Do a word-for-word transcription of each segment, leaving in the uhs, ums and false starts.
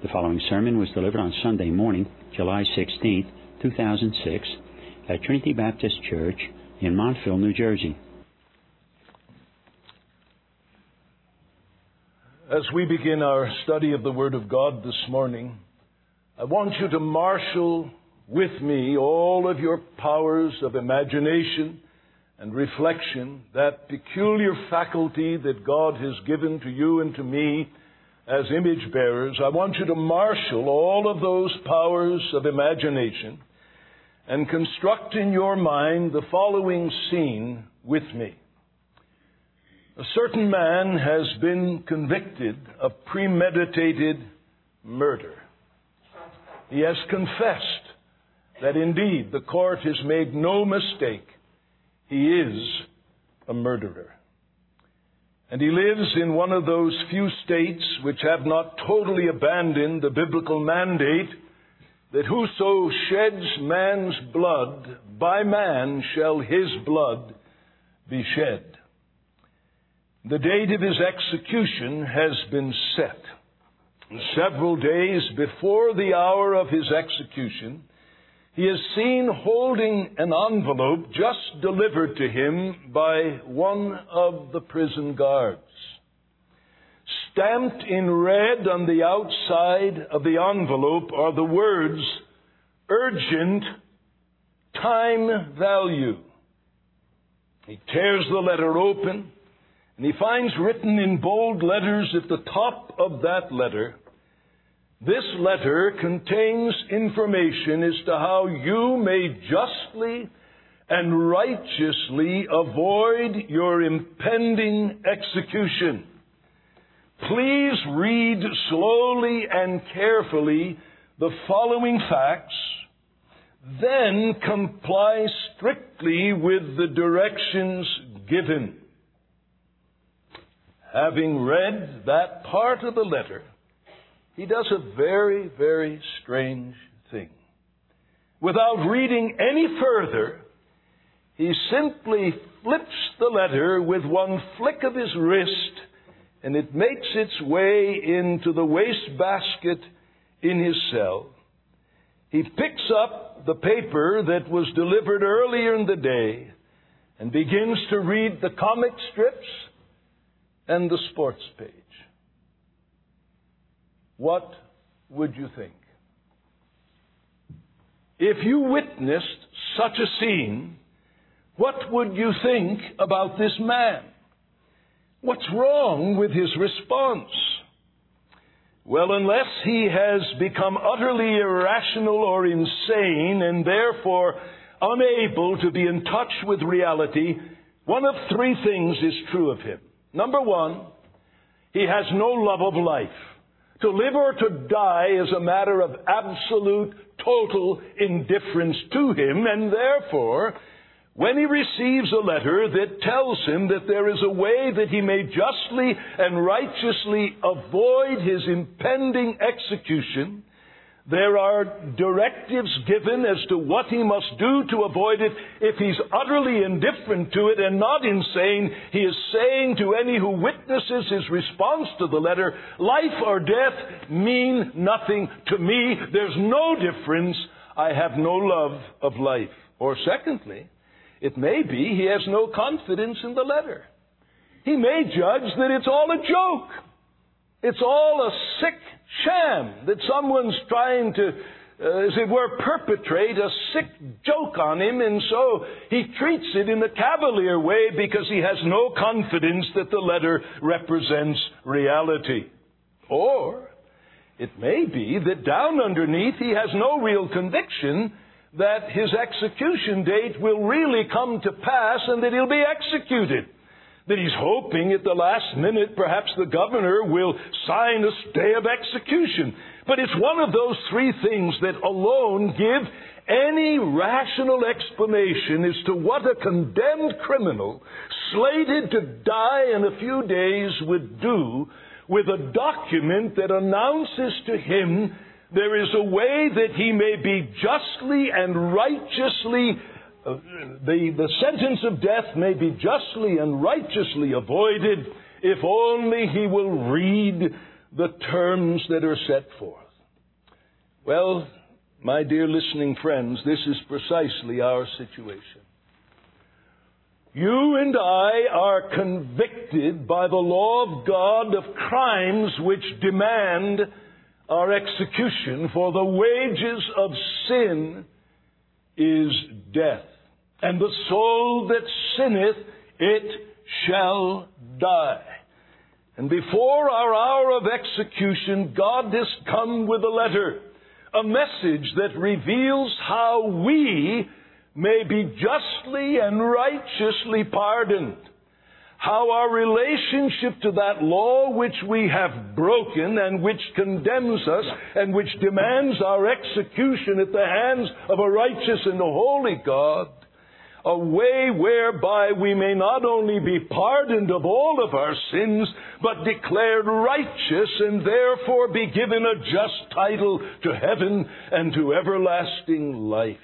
The following sermon was delivered on Sunday morning, July sixteenth, two thousand six, at Trinity Baptist Church in Montville, New Jersey. As we begin our study of the Word of God this morning, I want you to marshal with me all of your powers of imagination and reflection, that peculiar faculty that God has given to you and to me as image bearers. I want you to marshal all of those powers of imagination and construct in your mind the following scene with me. A certain man has been convicted of premeditated murder. He has confessed that indeed the court has made no mistake. He is a murderer. And he lives in one of those few states which have not totally abandoned the biblical mandate that whoso sheds man's blood, by man shall his blood be shed. The date of his execution has been set. Several days before the hour of his execution, he is seen holding an envelope just delivered to him by one of the prison guards. Stamped in red on the outside of the envelope are the words, "Urgent Time Value." He tears the letter open, and he finds written in bold letters at the top of that letter, "This letter contains information as to how you may justly and righteously avoid your impending execution. Please read slowly and carefully the following facts, then comply strictly with the directions given." Having read that part of the letter, he does a very, very strange thing. Without reading any further, he simply flips the letter with one flick of his wrist, and it makes its way into the wastebasket in his cell. He picks up the paper that was delivered earlier in the day and begins to read the comic strips and the sports page. What would you think? If you witnessed such a scene, what would you think about this man? What's wrong with his response? Well, unless he has become utterly irrational or insane and therefore unable to be in touch with reality, one of three things is true of him. Number one, he has no love of life. To live or to die is a matter of absolute, total indifference to him, and therefore, when he receives a letter that tells him that there is a way that he may justly and righteously avoid his impending execution, there are directives given as to what he must do to avoid it. If he's utterly indifferent to it and not insane, he is saying to any who witnesses his response to the letter, life or death mean nothing to me. There's no difference. I have no love of life. Or secondly, it may be he has no confidence in the letter. He may judge that it's all a joke. It's all a sick sham, that someone's trying to, uh, as it were, perpetrate a sick joke on him, and so he treats it in a cavalier way because he has no confidence that the letter represents reality. Or it may be that down underneath he has no real conviction that his execution date will really come to pass and that he'll be executed. That he's hoping at the last minute perhaps the governor will sign a stay of execution. But it's one of those three things that alone give any rational explanation as to what a condemned criminal slated to die in a few days would do with a document that announces to him there is a way that he may be justly and righteously Uh, the, the sentence of death may be justly and righteously avoided if only he will read the terms that are set forth. Well, my dear listening friends, this is precisely our situation. You and I are convicted by the law of God of crimes which demand our execution, for the wages of sin is death, and the soul that sinneth, it shall die. And before our hour of execution, God has come with a letter, a message that reveals how we may be justly and righteously pardoned, how our relationship to that law which we have broken and which condemns us and which demands our execution at the hands of a righteous and a holy God, a way whereby we may not only be pardoned of all of our sins, but declared righteous and therefore be given a just title to heaven and to everlasting life.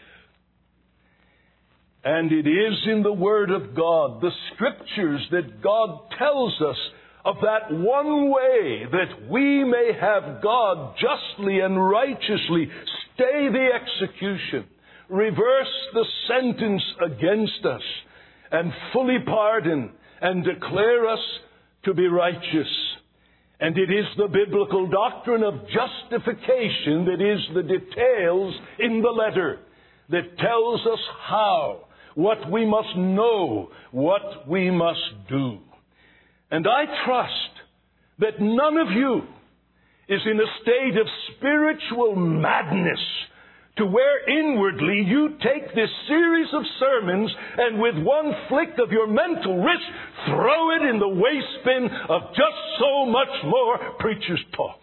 And it is in the Word of God, the Scriptures, that God tells us of that one way that we may have God justly and righteously stay the execution, reverse the sentence against us, and fully pardon and declare us to be righteous. And it is the biblical doctrine of justification that is the details in the letter that tells us how, what we must know, what we must do. And I trust that none of you is in a state of spiritual madness to where inwardly you take this series of sermons and with one flick of your mental wrist throw it in the waste bin of just so much more preacher's talk.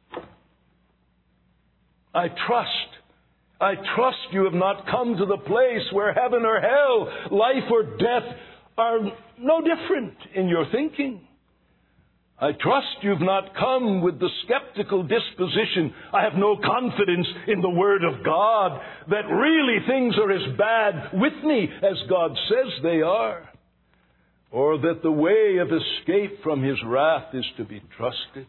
I trust I trust you have not come to the place where heaven or hell, life or death are no different in your thinking. I trust you've not come with the skeptical disposition, I have no confidence in the Word of God, that really things are as bad with me as God says they are, or that the way of escape from His wrath is to be trusted.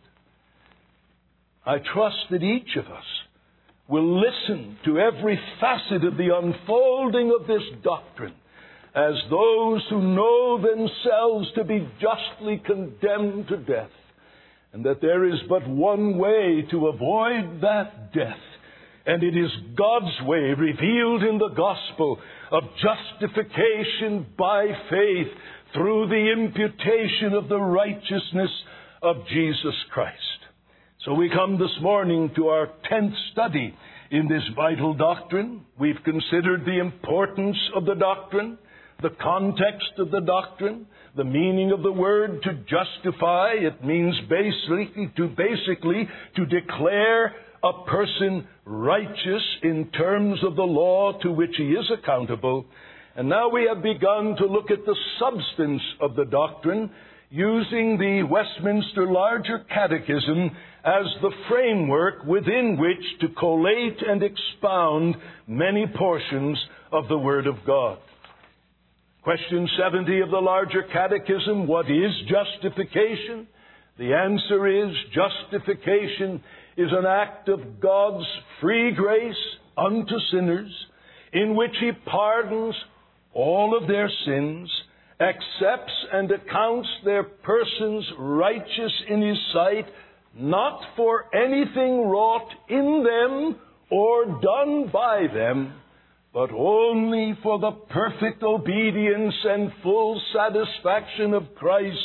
I trust that each of us will listen to every facet of the unfolding of this doctrine as those who know themselves to be justly condemned to death, and that there is but one way to avoid that death, and it is God's way revealed in the gospel of justification by faith through the imputation of the righteousness of Jesus Christ. So we come this morning to our tenth study in this vital doctrine. We've considered the importance of the doctrine, the context of the doctrine, the meaning of the word to justify. It means basically to basically to declare a person righteous in terms of the law to which he is accountable. And now we have begun to look at the substance of the doctrine, using the Westminster Larger Catechism as the framework within which to collate and expound many portions of the Word of God. Question seventy of the Larger Catechism, what is justification? The answer is, justification is an act of God's free grace unto sinners, in which He pardons all of their sins, accepts and accounts their persons righteous in His sight, not for anything wrought in them or done by them, but only for the perfect obedience and full satisfaction of Christ,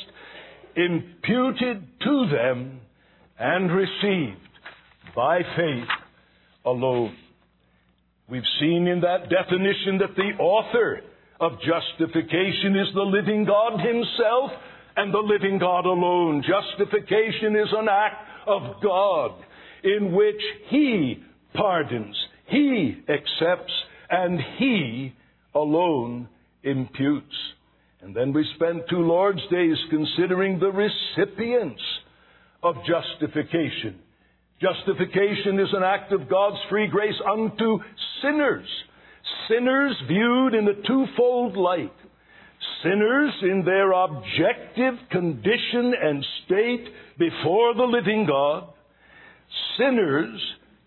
imputed to them and received by faith alone. We've seen in that definition that the author of justification is the living God Himself and the living God alone. Justification is an act of God in which He pardons, He accepts, and He alone imputes. And then we spent two Lord's Days considering the recipients of justification. Justification is an act of God's free grace unto sinners. Sinners viewed in a twofold light. Sinners in their objective condition and state before the living God. Sinners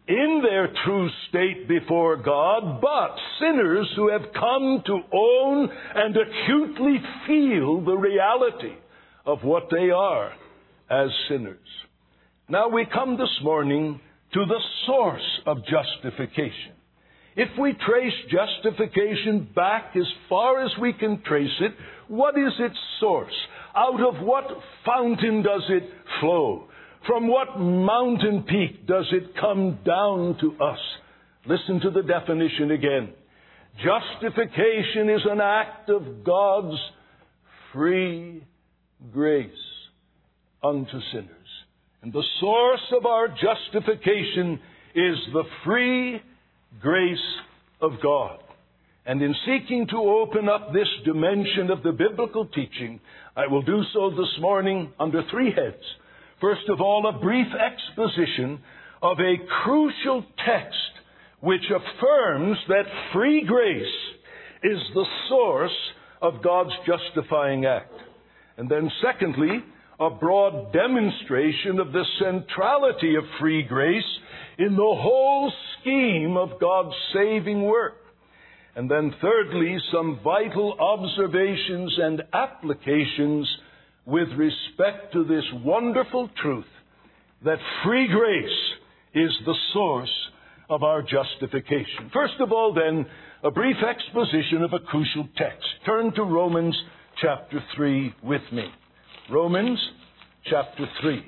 in their true state before God, but sinners who have come to own and acutely feel the reality of what they are as sinners. Now we come this morning to the source of justification. If we trace justification back as far as we can trace it, what is its source? Out of what fountain does it flow? From what mountain peak does it come down to us? Listen to the definition again. Justification is an act of God's free grace unto sinners. And the source of our justification is the free grace of God. And in seeking to open up this dimension of the biblical teaching, I will do so this morning under three heads. First of all, a brief exposition of a crucial text which affirms that free grace is the source of God's justifying act. And then secondly, a broad demonstration of the centrality of free grace in the whole scheme of God's saving work. And then thirdly, some vital observations and applications with respect to this wonderful truth that free grace is the source of our justification. First of all, then, a brief exposition of a crucial text. Turn to Romans chapter three with me. Romans chapter three.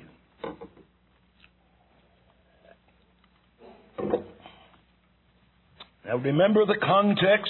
Now remember the context.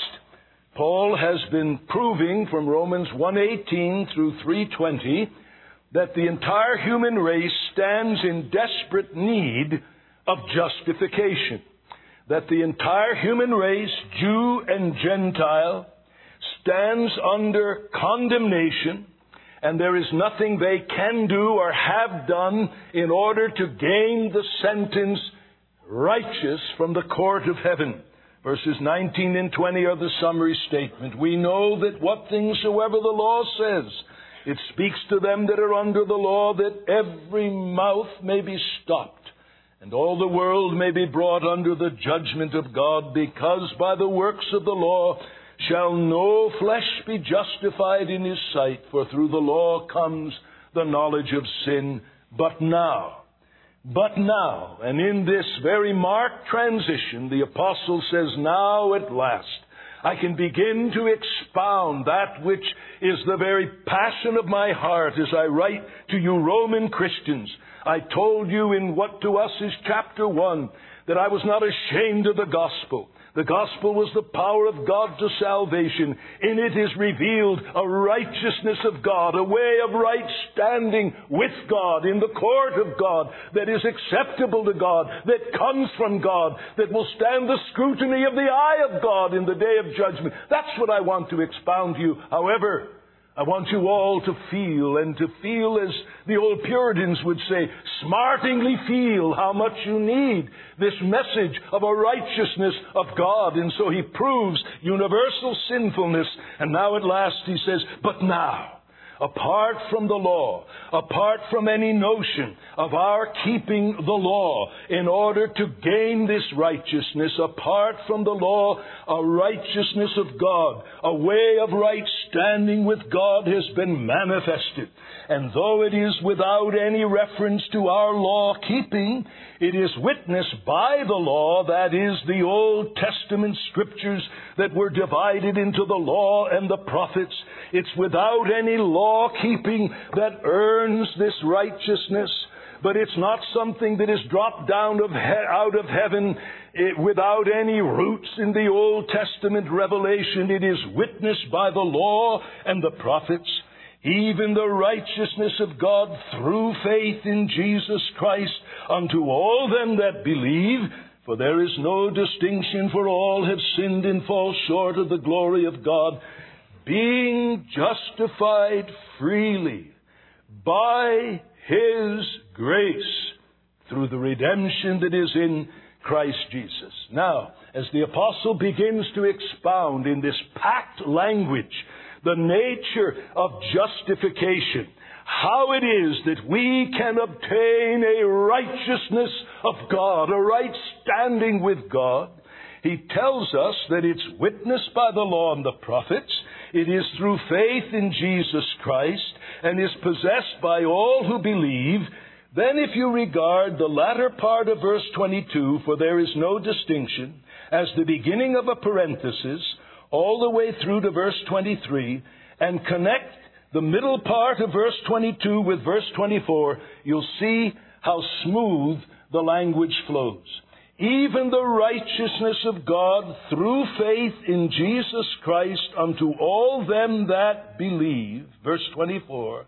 Paul has been proving from Romans one eighteen through three twenty that the entire human race stands in desperate need of justification. That the entire human race, Jew and Gentile, stands under condemnation, and there is nothing they can do or have done in order to gain the sentence righteous from the court of heaven. Verses nineteen and twenty are the summary statement. We know that what things soever the law says, it speaks to them that are under the law, that every mouth may be stopped, and all the world may be brought under the judgment of God, because by the works of the law shall no flesh be justified in his sight, for through the law comes the knowledge of sin. But now, But now, and in this very marked transition, the apostle says, now at last, I can begin to expound that which is the very passion of my heart as I write to you Roman Christians. I told you in what to us is chapter one, that I was not ashamed of the gospel. The gospel was the power of God to salvation. In it is revealed a righteousness of God, a way of right standing with God in the court of God that is acceptable to God, that comes from God, that will stand the scrutiny of the eye of God in the day of judgment. That's what I want to expound to you. However, I want you all to feel, and to feel, as the old Puritans would say, smartingly feel how much you need this message of a righteousness of God. And so he proves universal sinfulness. And now at last he says, but now, apart from the law, apart from any notion of our keeping the law in order to gain this righteousness, apart from the law, a righteousness of God, a way of right standing with God has been manifested. And though it is without any reference to our law keeping, it is witnessed by the law, that is, the Old Testament scriptures that were divided into the law and the prophets. It's without any law keeping that earns this righteousness, but it's not something that is dropped down of he- out of heaven it, without any roots in the Old Testament revelation. It is witnessed by the law and the prophets. Even the righteousness of God through faith in Jesus Christ unto all them that believe. For there is no distinction, for all have sinned and fall short of the glory of God, being justified freely by His grace through the redemption that is in Christ Jesus. Now, as the apostle begins to expound in this packed language the nature of justification, how it is that we can obtain a righteousness of God, a right standing with God, he tells us that it's witnessed by the law and the prophets, it is through faith in Jesus Christ, and is possessed by all who believe. Then if you regard the latter part of verse twenty-two, for there is no distinction, as the beginning of a parenthesis, all the way through to verse twenty-three, and connect the middle part of verse twenty-two with verse twenty-four, you'll see how smooth the language flows. Even the righteousness of God through faith in Jesus Christ unto all them that believe, verse twenty-four,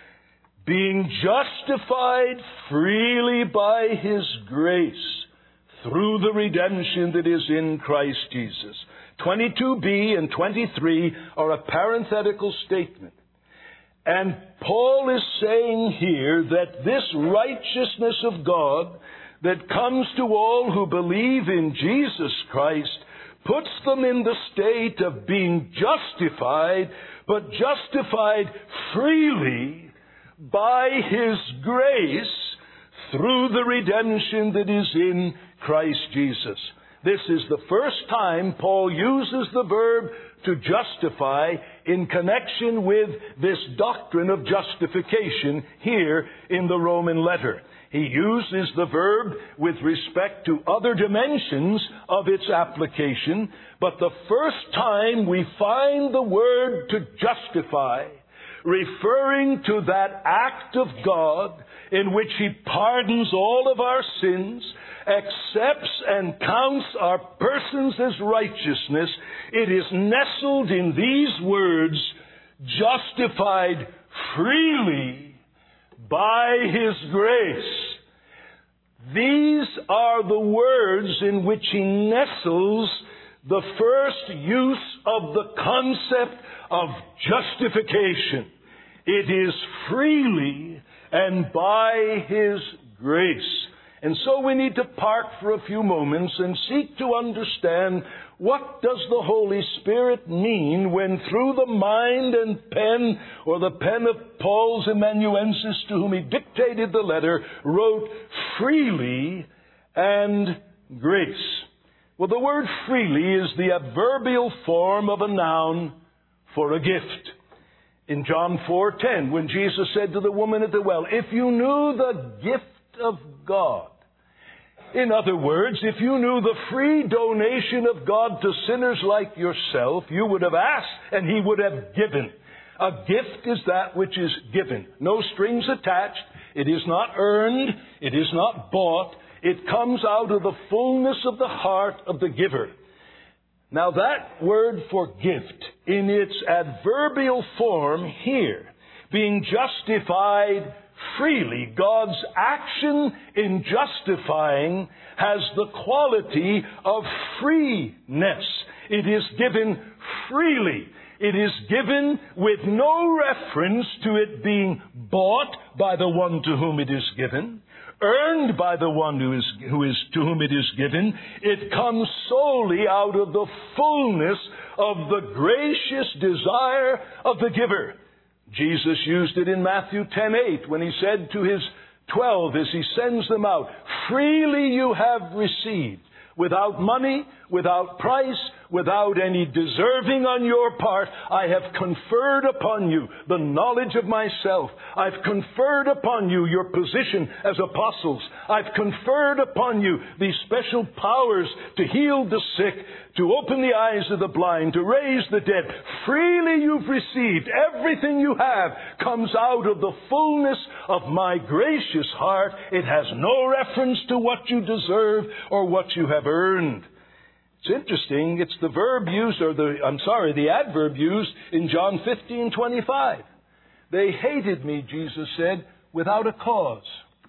being justified freely by His grace through the redemption that is in Christ Jesus. twenty-two b and twenty-three are a parenthetical statement. And Paul is saying here that this righteousness of God that comes to all who believe in Jesus Christ puts them in the state of being justified, but justified freely by His grace through the redemption that is in Christ Jesus. This is the first time Paul uses the verb to justify in connection with this doctrine of justification here in the Roman letter. He uses the verb with respect to other dimensions of its application, but the first time we find the word to justify referring to that act of God in which He pardons all of our sins, accepts and counts our persons as righteousness, it is nestled in these words, justified freely by His grace. These are the words in which he nestles the first use of the concept of justification. It is freely and by His grace. And so we need to park for a few moments and seek to understand, what does the Holy Spirit mean when through the mind and pen, or the pen of Paul's amanuensis to whom he dictated the letter, wrote freely and grace? Well, the word freely is the adverbial form of a noun for a gift. In John four ten, when Jesus said to the woman at the well, if you knew the gift of God, in other words, if you knew the free donation of God to sinners like yourself, you would have asked and He would have given. A gift is that which is given. No strings attached. It is not earned. It is not bought. It comes out of the fullness of the heart of the giver. Now that word for gift, in its adverbial form here, being justified freely, God's action in justifying has the quality of freeness. It is given freely. It is given with no reference to it being bought by the one to whom it is given, earned by the one who is, who is to whom it is given. It comes solely out of the fullness of the gracious desire of the giver. Jesus used it in Matthew ten eight when He said to His twelve as He sends them out, freely you have received, without money, without price, without any deserving on your part, I have conferred upon you the knowledge of myself. I've conferred upon you your position as apostles. I've conferred upon you these special powers to heal the sick, to open the eyes of the blind, to raise the dead. Freely you've received. Everything you have comes out of the fullness of my gracious heart. It has no reference to what you deserve or what you have earned. It's interesting. It's the verb used, or the, I'm sorry, the adverb used in John fifteen twenty-five. They hated me, Jesus said, without a cause.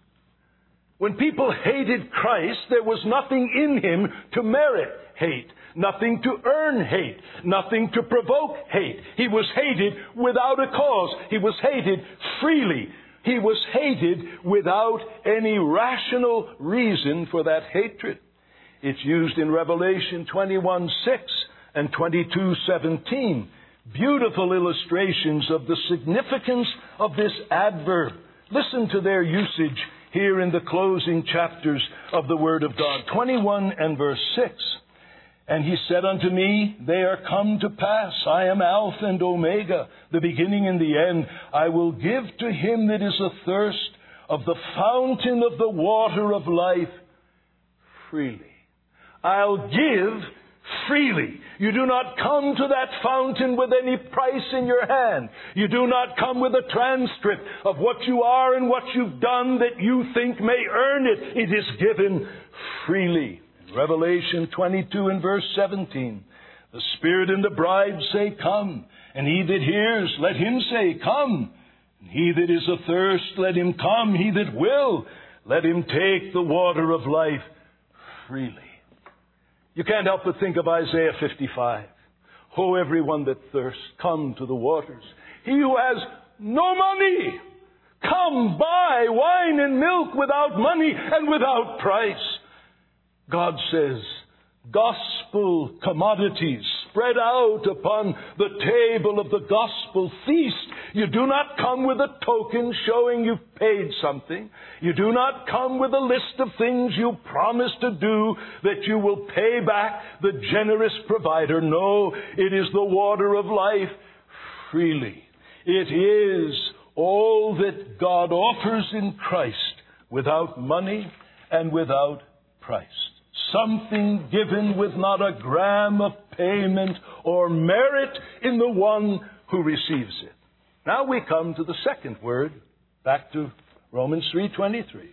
When people hated Christ, there was nothing in Him to merit hate, nothing to earn hate, nothing to provoke hate. He was hated without a cause. He was hated freely. He was hated without any rational reason for that hatred. It's used in Revelation twenty-one six and twenty-two seventeen, beautiful illustrations of the significance of this adverb. Listen to their usage here in the closing chapters of the Word of God. twenty-one and verse six. And he said unto me, they are come to pass. I am Alpha and Omega, the beginning and the end. I will give to him that is athirst of the fountain of the water of life freely. I'll give freely. You do not come to that fountain with any price in your hand. You do not come with a transcript of what you are and what you've done that you think may earn it. It is given freely. In Revelation twenty-two and verse seventeen, the Spirit and the bride say, come. And he that hears, let him say, come. And he that is athirst, let him come. He that will, let him take the water of life freely. You can't help but think of Isaiah fifty-five. Oh, everyone that thirsts, come to the waters. He who has no money, come buy wine and milk without money and without price. God says, gospel commodities spread out upon the table of the gospel feast. You do not come with a token showing you've paid something. You do not come with a list of things you promised to do that you will pay back the generous provider. No, it is the water of life freely. It is all that God offers in Christ without money and without price. Something given with not a gram of payment or merit in the one who receives it. Now we come to the second word, back to Romans three twenty-three.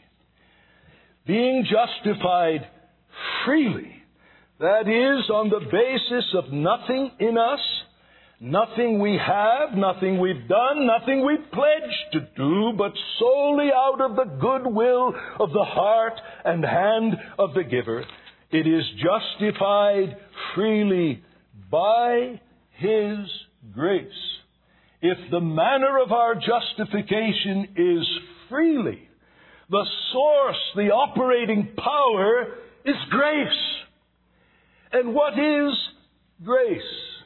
Being justified freely, that is, on the basis of nothing in us, nothing we have, nothing we've done, nothing we've pledged to do, but solely out of the goodwill of the heart and hand of the giver. It is justified freely by His grace. If the manner of our justification is freely, the source, the operating power is grace. And what is grace?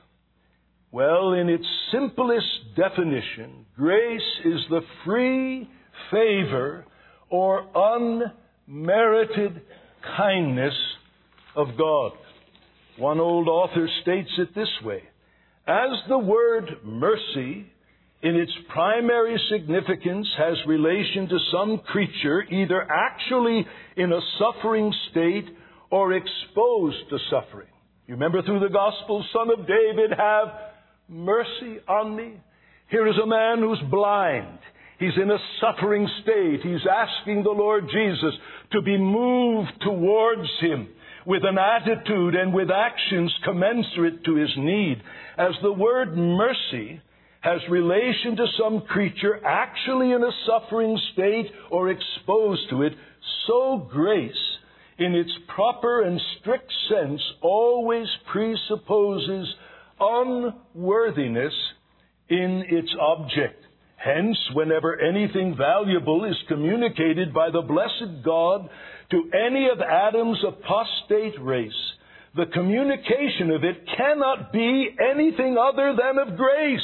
Well, in its simplest definition, grace is the free favor or unmerited kindness of God. One old author states it this way: as the word mercy in its primary significance has relation to some creature either actually in a suffering state or exposed to suffering. You remember through the Gospel, Son of David, have mercy on me. Here is a man who's blind. He's in a suffering state. He's asking the Lord Jesus to be moved towards him with an attitude and with actions commensurate to his need. As the word mercy has relation to some creature actually in a suffering state or exposed to it, so grace, in its proper and strict sense, always presupposes unworthiness in its object. Hence, whenever anything valuable is communicated by the blessed God to any of Adam's apostate race, the communication of it cannot be anything other than of grace.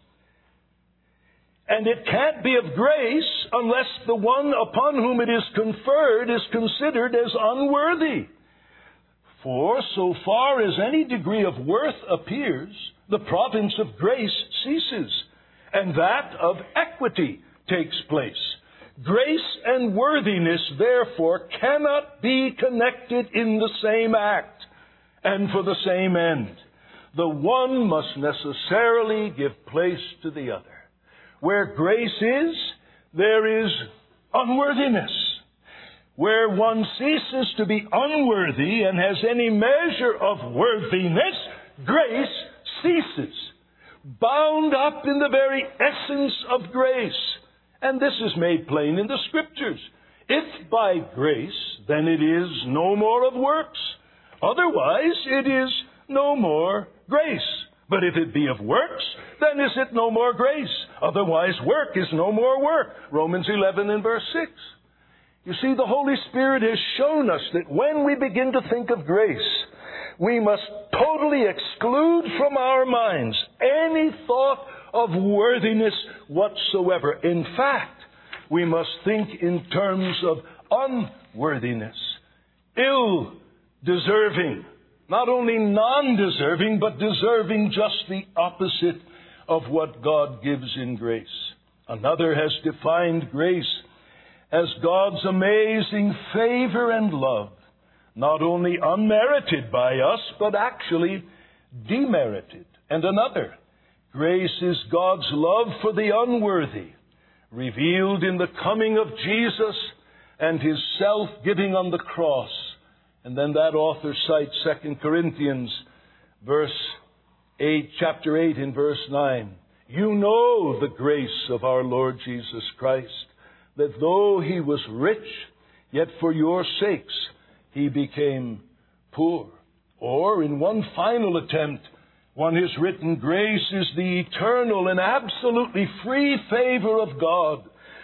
And it can't be of grace unless the one upon whom it is conferred is considered as unworthy. For so far as any degree of worth appears, the province of grace ceases, and that of equity takes place. Grace and worthiness, therefore, cannot be connected in the same act and for the same end. The one must necessarily give place to the other. Where grace is, there is unworthiness. Where one ceases to be unworthy and has any measure of worthiness, grace ceases. Bound up in the very essence of grace. And this is made plain in the Scriptures. If by grace, then it is no more of works. Otherwise, it is no more grace. But if it be of works, then is it no more grace. Otherwise, work is no more work. Romans eleven and verse six. You see, the Holy Spirit has shown us that when we begin to think of grace, we must totally exclude from our minds any thought of worthiness whatsoever. In fact, we must think in terms of unworthiness, ill-deserving, not only non-deserving, but deserving just the opposite of what God gives in grace. Another has defined grace as God's amazing favor and love, not only unmerited by us, but actually demerited. And another, grace is God's love for the unworthy, revealed in the coming of Jesus and His self-giving on the cross. And then that author cites Second Corinthians verse eight, chapter eight in verse nine. You know the grace of our Lord Jesus Christ, that though He was rich, yet for your sakes He became poor. Or, in one final attempt, one has written, grace is the eternal and absolutely free favor of God,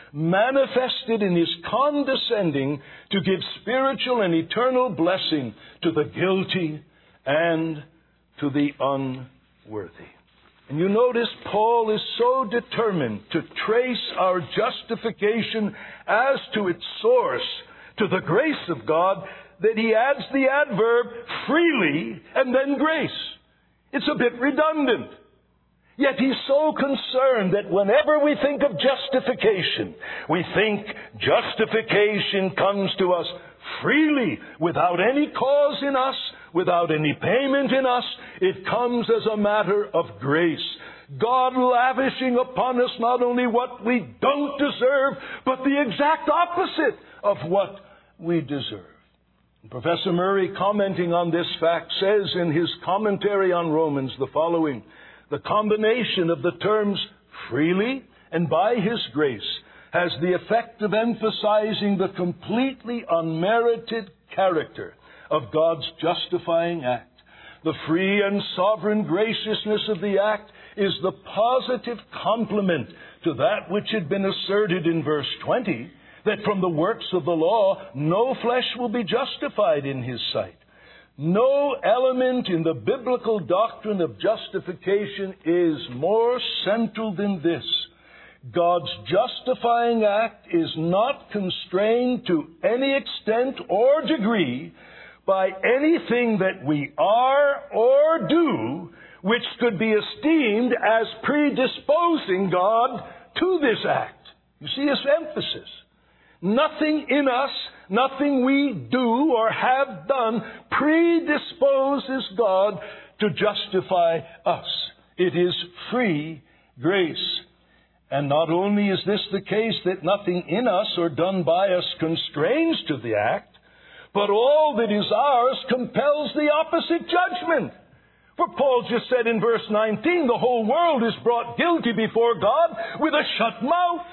manifested in His condescending to give spiritual and eternal blessing to the guilty and to the unworthy. And you notice Paul is so determined to trace our justification as to its source, to the grace of God, that he adds the adverb freely and then grace. It's a bit redundant. Yet he's so concerned that whenever we think of justification, we think justification comes to us freely, without any cause in us, without any payment in us. It comes as a matter of grace. God lavishing upon us not only what we don't deserve, but the exact opposite of what we deserve. Professor Murray, commenting on this fact, says in his commentary on Romans the following: the combination of the terms freely and by His grace has the effect of emphasizing the completely unmerited character of God's justifying act. The free and sovereign graciousness of the act is the positive complement to that which had been asserted in verse twenty, that from the works of the law no flesh will be justified in His sight. No element in the biblical doctrine of justification is more central than this. God's justifying act is not constrained to any extent or degree by anything that we are or do which could be esteemed as predisposing God to this act. You see his emphasis. Nothing in us, nothing we do or have done predisposes God to justify us. It is free grace. And not only is this the case that nothing in us or done by us constrains to the act, but all that is ours compels the opposite judgment. For Paul just said in verse nineteen, the whole world is brought guilty before God with a shut mouth.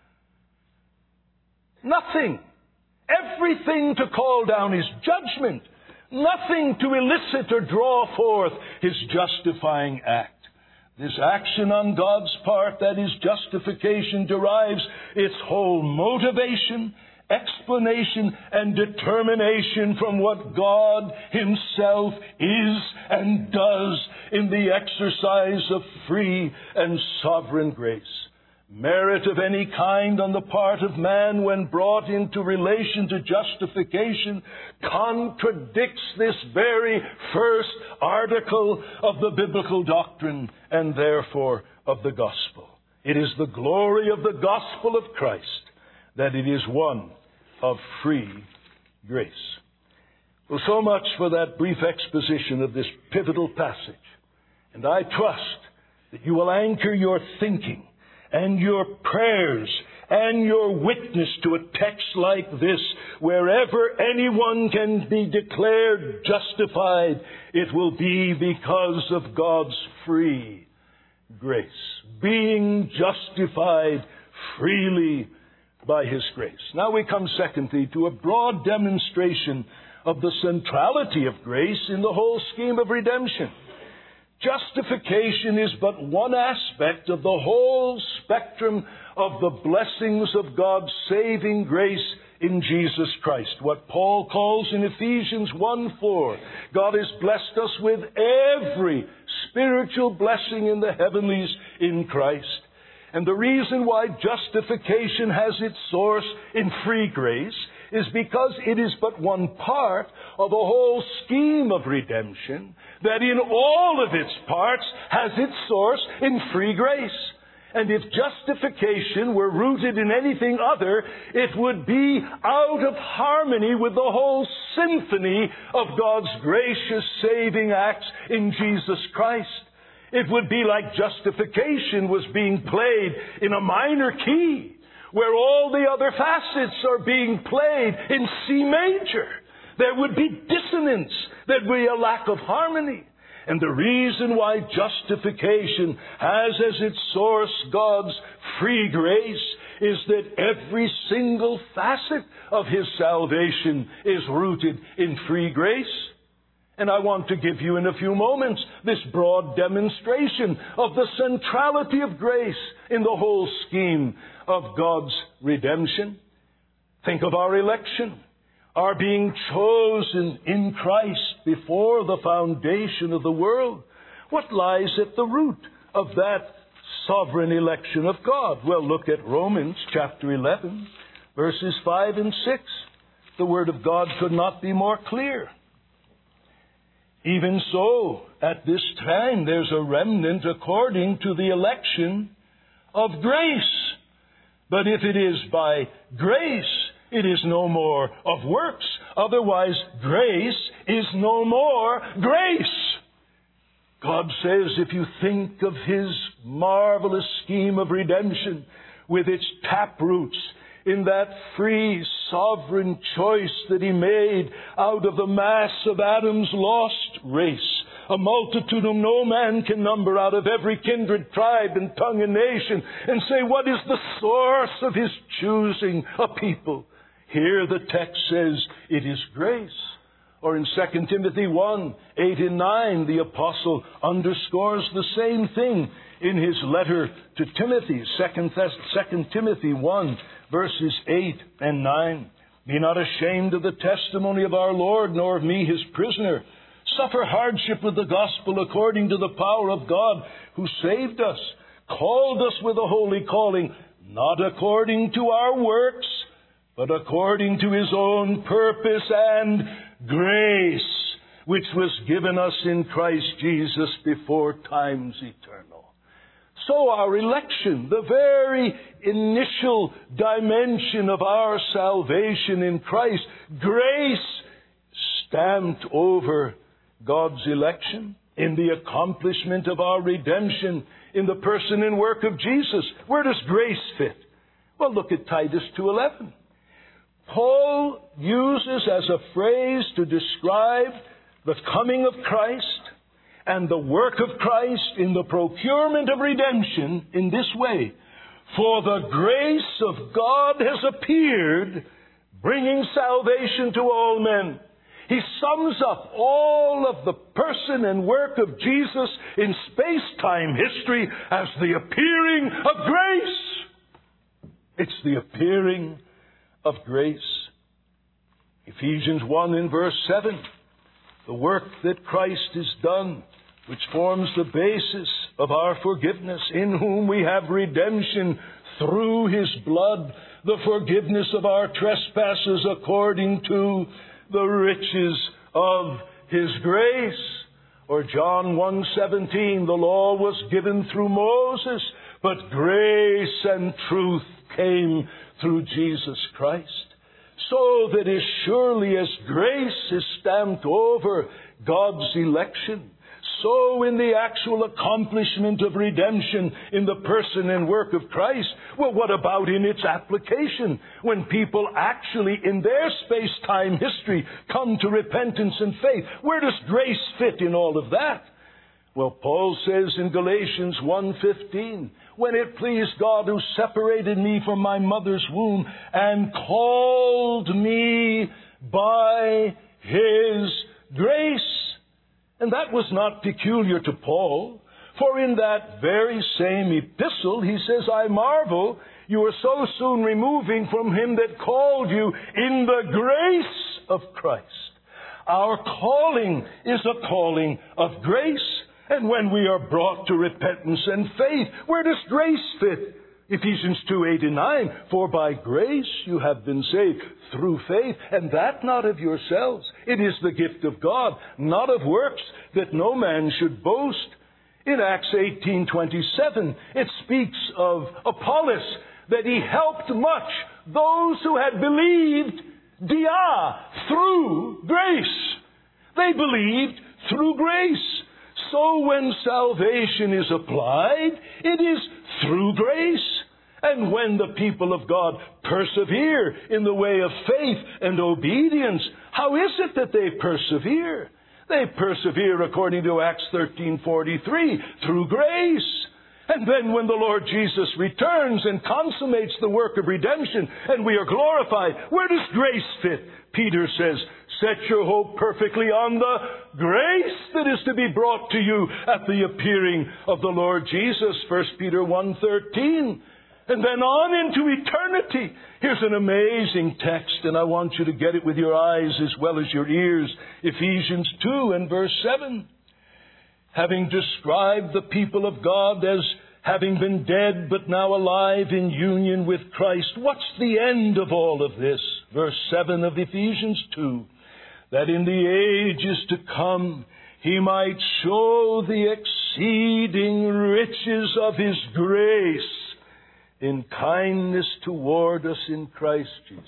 Nothing, everything to call down His judgment. Nothing to elicit or draw forth His justifying act. This action on God's part, that is justification, derives its whole motivation, explanation, and determination from what God Himself is and does in the exercise of free and sovereign grace. Merit of any kind on the part of man when brought into relation to justification contradicts this very first article of the biblical doctrine and therefore of the gospel. It is the glory of the gospel of Christ that it is one of free grace. Well, so much for that brief exposition of this pivotal passage. And I trust that you will anchor your thinking and your prayers and your witness to a text like this. Wherever anyone can be declared justified, it will be because of God's free grace. Being justified freely by His grace. Now we come secondly to a broad demonstration of the centrality of grace in the whole scheme of redemption. Justification is but one aspect of the whole spectrum of the blessings of God's saving grace in Jesus Christ. What Paul calls in Ephesians one four, God has blessed us with every spiritual blessing in the heavenlies in Christ. And the reason why justification has its source in free grace is because it is but one part of a whole scheme of redemption that in all of its parts has its source in free grace. And if justification were rooted in anything other, it would be out of harmony with the whole symphony of God's gracious saving acts in Jesus Christ. It would be like justification was being played in a minor key, where all the other facets are being played in C major. There would be dissonance. There'd be a lack of harmony. And the reason why justification has as its source God's free grace is that every single facet of His salvation is rooted in free grace. And I want to give you in a few moments this broad demonstration of the centrality of grace in the whole scheme of God's redemption. Think of our election. Our being chosen in Christ before the foundation of the world. What lies at the root of that sovereign election of God? Well, look at Romans chapter eleven, verses five and six. The Word of God could not be more clear. Even so, at this time there's a remnant according to the election of grace. But if it is by grace, it is no more of works. Otherwise, grace is no more grace. God says, if you think of His marvelous scheme of redemption with its taproots in that free, sovereign choice that He made out of the mass of Adam's lost race, a multitude whom no man can number, out of every kindred, tribe, and tongue and nation, and say, what is the source of His choosing a people? Here the text says it is grace. Or in Second Timothy one, eight and nine, the apostle underscores the same thing in his letter to Timothy. Second Timothy one, verses eight and nine. Be not ashamed of the testimony of our Lord, nor of me his prisoner. Suffer hardship with the gospel according to the power of God, who saved us, called us with a holy calling, not according to our works, but according to His own purpose and grace, which was given us in Christ Jesus before times eternal. So our election, the very initial dimension of our salvation in Christ, grace stamped over God's election in the accomplishment of our redemption in the person and work of Jesus. Where does grace fit? Well, look at Titus two eleven. Paul uses as a phrase to describe the coming of Christ and the work of Christ in the procurement of redemption in this way. For the grace of God has appeared, bringing salvation to all men. He sums up all of the person and work of Jesus in space-time history as the appearing of grace. It's the appearing of grace. Ephesians one in verse seven, the work that Christ has done, which forms the basis of our forgiveness, in whom we have redemption through His blood, the forgiveness of our trespasses according to the riches of His grace. Or John one seventeen, the law was given through Moses, but grace and truth came through Jesus Christ. So that as surely as grace is stamped over God's election, so in the actual accomplishment of redemption in the person and work of Christ, well, what about in its application? When people actually in their space-time history come to repentance and faith, where does grace fit in all of that? Well, Paul says in Galatians one fifteen, when it pleased God who separated me from my mother's womb and called me by His grace. And that was not peculiar to Paul, for in that very same epistle he says, I marvel you are so soon removing from Him that called you in the grace of Christ. Our calling is a calling of grace. And when we are brought to repentance and faith, where does grace fit? Ephesians two, eight and nine, for by grace you have been saved through faith, and that not of yourselves. It is the gift of God, not of works, that no man should boast. In Acts eighteen twenty-seven, it speaks of Apollos, that he helped much those who had believed, dia, through grace. They believed through grace. So when salvation is applied, it is through grace. And when the people of God persevere in the way of faith and obedience, how is it that they persevere? They persevere according to Acts thirteen forty-three, through grace. And then when the Lord Jesus returns and consummates the work of redemption and we are glorified, where does grace fit? Peter says, set your hope perfectly on the grace that is to be brought to you at the appearing of the Lord Jesus. First Peter one thirteen. And then on into eternity. Here's an amazing text, and I want you to get it with your eyes as well as your ears. Ephesians two and verse seven. Having described the people of God as having been dead but now alive in union with Christ. What's the end of all of this? Verse seven of Ephesians two. That in the ages to come He might show the exceeding riches of His grace in kindness toward us in Christ Jesus.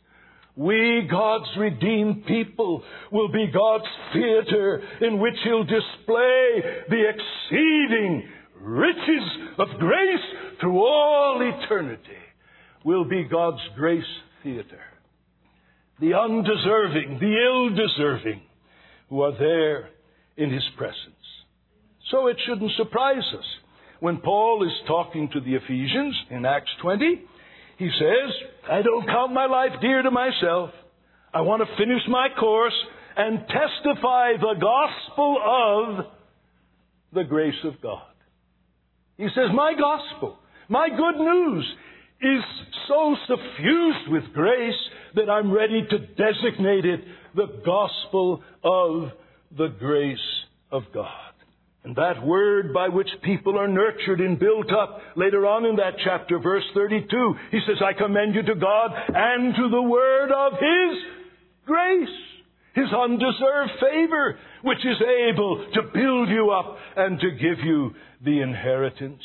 We, God's redeemed people, will be God's theater in which He'll display the exceeding riches of grace through all eternity. Will be God's grace theater. The undeserving, the ill-deserving, who are there in His presence. So it shouldn't surprise us when Paul is talking to the Ephesians in Acts twenty. He says, I don't count my life dear to myself. I want to finish my course and testify the gospel of the grace of God. He says, my gospel, my good news is so suffused with grace that I'm ready to designate it the gospel of the grace of God. And that word by which people are nurtured and built up, later on in that chapter, verse thirty-two, he says, I commend you to God and to the word of His grace, His undeserved favor, which is able to build you up and to give you the inheritance.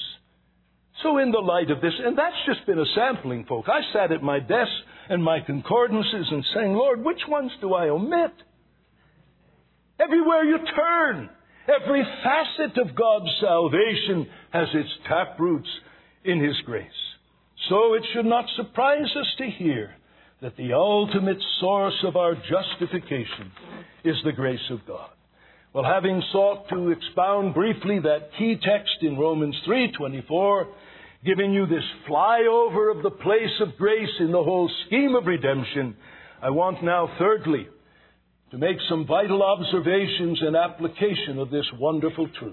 So in the light of this, and that's just been a sampling, folk. I sat at my desk and my concordances and saying, Lord, which ones do I omit? Everywhere you turn, every facet of God's salvation has its taproots in His grace. So it should not surprise us to hear that the ultimate source of our justification is the grace of God. Well, having sought to expound briefly that key text in Romans three twenty-four, giving you this flyover of the place of grace in the whole scheme of redemption, I want now, thirdly, to make some vital observations and application of this wonderful truth.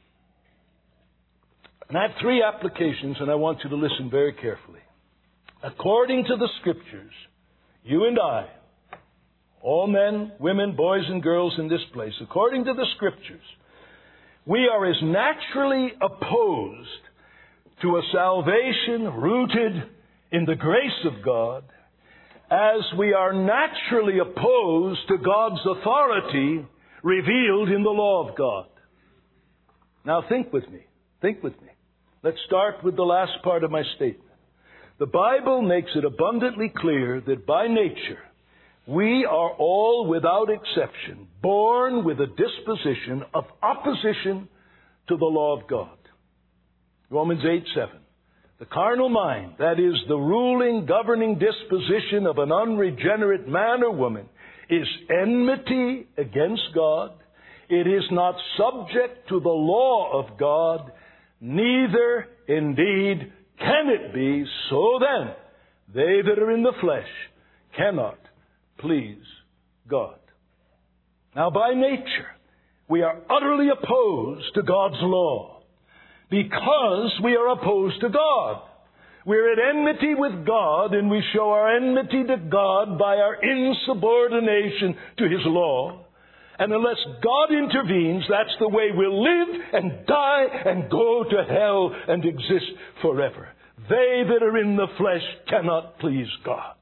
And I have three applications, and I want you to listen very carefully. According to the Scriptures, you and I, all men, women, boys, and girls in this place, according to the Scriptures, we are as naturally opposed to a salvation rooted in the grace of God as we are naturally opposed to God's authority revealed in the law of God. Now think with me. Think with me. Let's start with the last part of my statement. The Bible makes it abundantly clear that by nature, we are all, without exception, born with a disposition of opposition to the law of God. Romans eight seven. The carnal mind, that is, the ruling, governing disposition of an unregenerate man or woman, is enmity against God. It is not subject to the law of God, neither indeed can it be. So then, they that are in the flesh cannot please God. Now, by nature, we are utterly opposed to God's law because we are opposed to God. We're at enmity with God, and we show our enmity to God by our insubordination to His law. And unless God intervenes, that's the way we'll live and die and go to hell and exist forever. They that are in the flesh cannot please God.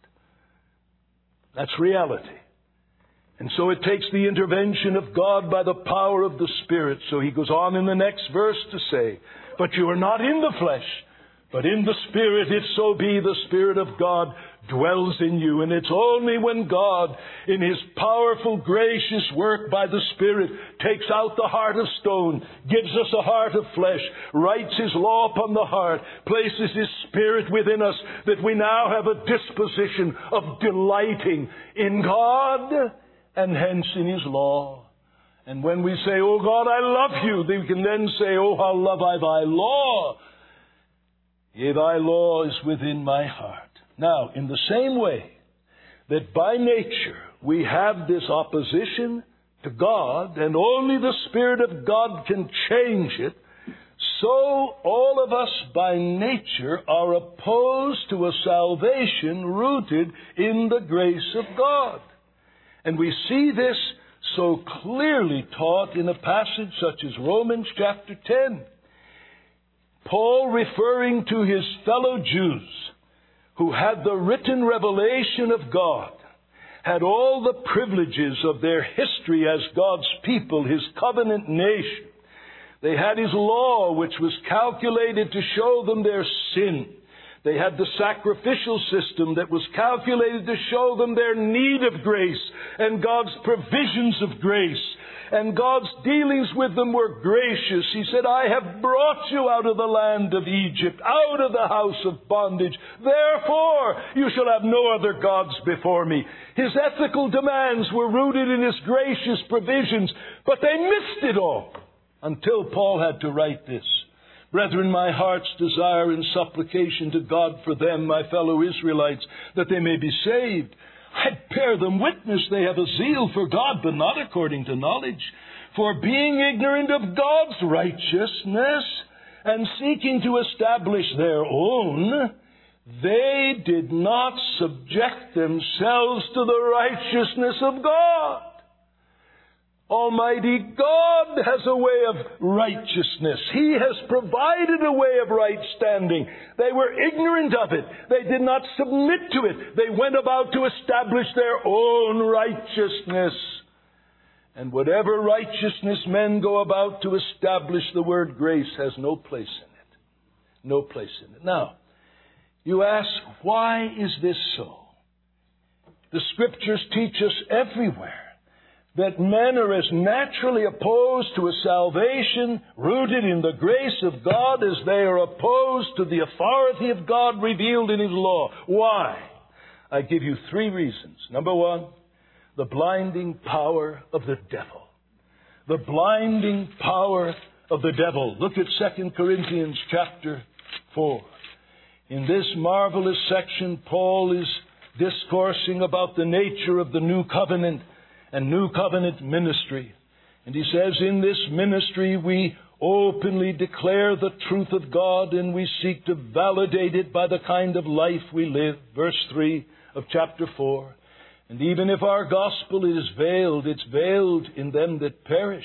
That's reality. And so it takes the intervention of God by the power of the Spirit. So he goes on in the next verse to say, but you are not in the flesh, but in the Spirit, if so be the Spirit of God dwells in you. And it's only when God, in His powerful, gracious work by the Spirit, takes out the heart of stone, gives us a heart of flesh, writes His law upon the heart, places His Spirit within us, that we now have a disposition of delighting in God and hence in His law. And when we say, oh God, I love you, we can then say, oh, how love I thy law. Yea, thy law is within my heart. Now, in the same way that by nature we have this opposition to God, and only the Spirit of God can change it, so all of us by nature are opposed to a salvation rooted in the grace of God. And we see this so clearly taught in a passage such as Romans chapter ten. Paul, referring to his fellow Jews who had the written revelation of God, had all the privileges of their history as God's people, His covenant nation. They had His law, which was calculated to show them their sin. They had the sacrificial system that was calculated to show them their need of grace and God's provisions of grace. And God's dealings with them were gracious. He said, I have brought you out of the land of Egypt, out of the house of bondage. Therefore, you shall have no other gods before me. His ethical demands were rooted in His gracious provisions, but they missed it all until Paul had to write this. Brethren, my heart's desire and supplication to God for them, my fellow Israelites, that they may be saved. I bear them witness they have a zeal for God, but not according to knowledge. For being ignorant of God's righteousness and seeking to establish their own, they did not subject themselves to the righteousness of God. Almighty God has a way of righteousness. He has provided a way of right standing. They were ignorant of it. They did not submit to it. They went about to establish their own righteousness. And whatever righteousness men go about to establish, the word grace has no place in it. No place in it. Now, you ask, why is this so? The Scriptures teach us everywhere that men are as naturally opposed to a salvation rooted in the grace of God as they are opposed to the authority of God revealed in His law. Why? I give you three reasons. Number one, the blinding power of the devil. The blinding power of the devil. Look at Second Corinthians chapter four. In this marvelous section, Paul is discoursing about the nature of the new covenant and new covenant ministry. And he says, in this ministry we openly declare the truth of God, and we seek to validate it by the kind of life we live. Verse three of chapter four. And even if our gospel is veiled, it's veiled in them that perish,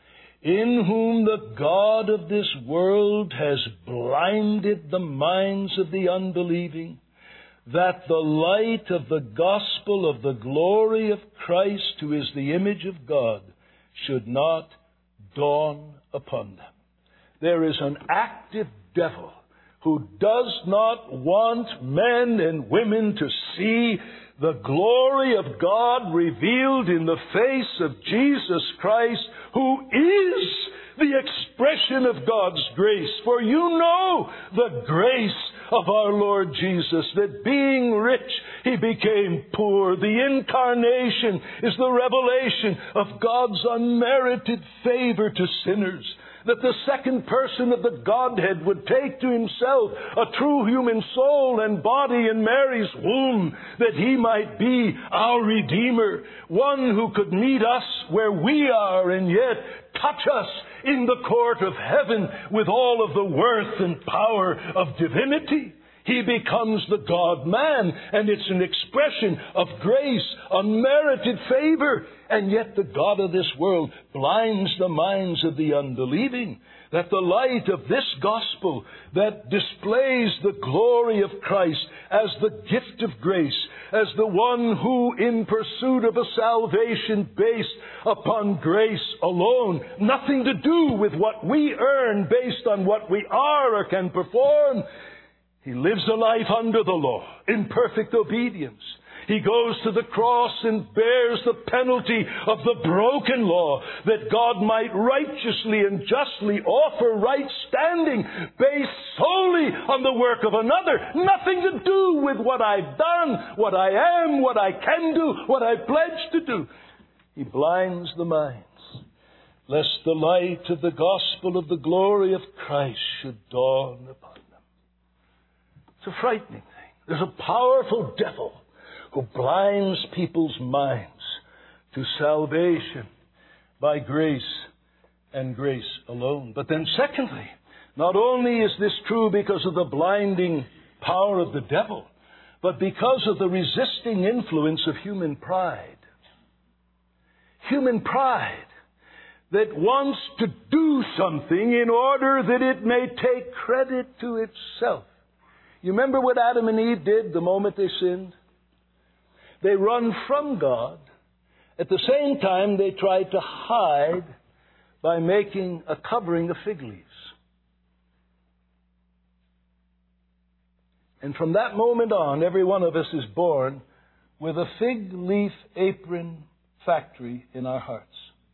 in whom the God of this world has blinded the minds of the unbelieving, that the light of the gospel of the glory of Christ, who is the image of God, should not dawn upon them. There is an active devil who does not want men and women to see the glory of God revealed in the face of Jesus Christ, who is the expression of God's grace. For you know the grace of our Lord Jesus, that being rich, He became poor. The incarnation is the revelation of God's unmerited favor to sinners. That the second person of the Godhead would take to Himself a true human soul and body in Mary's womb, that He might be our Redeemer, one who could meet us where we are and yet touch us in the court of heaven with all of the worth and power of divinity. He becomes the God-man, and it's an expression of grace, unmerited favor. And yet the God of this world blinds the minds of the unbelieving, that the light of this gospel that displays the glory of Christ as the gift of grace, as the one who, in pursuit of a salvation based upon grace alone, nothing to do with what we earn based on what we are or can perform, he lives a life under the law in perfect obedience. He goes to the cross and bears the penalty of the broken law, that God might righteously and justly offer right standing based solely on the work of another. Nothing to do with what I've done, what I am, what I can do, what I pledge to do. He blinds the minds, lest the light of the gospel of the glory of Christ should dawn upon them. It's a frightening thing. There's a powerful devil who blinds people's minds to salvation by grace and grace alone. But then secondly, not only is this true because of the blinding power of the devil, but because of the resisting influence of human pride. Human pride that wants to do something in order that it may take credit to itself. You remember what Adam and Eve did the moment they sinned? They run from God. At the same time, they try to hide by making a covering of fig leaves. And from that moment on, every one of us is born with a fig leaf apron factory in our hearts.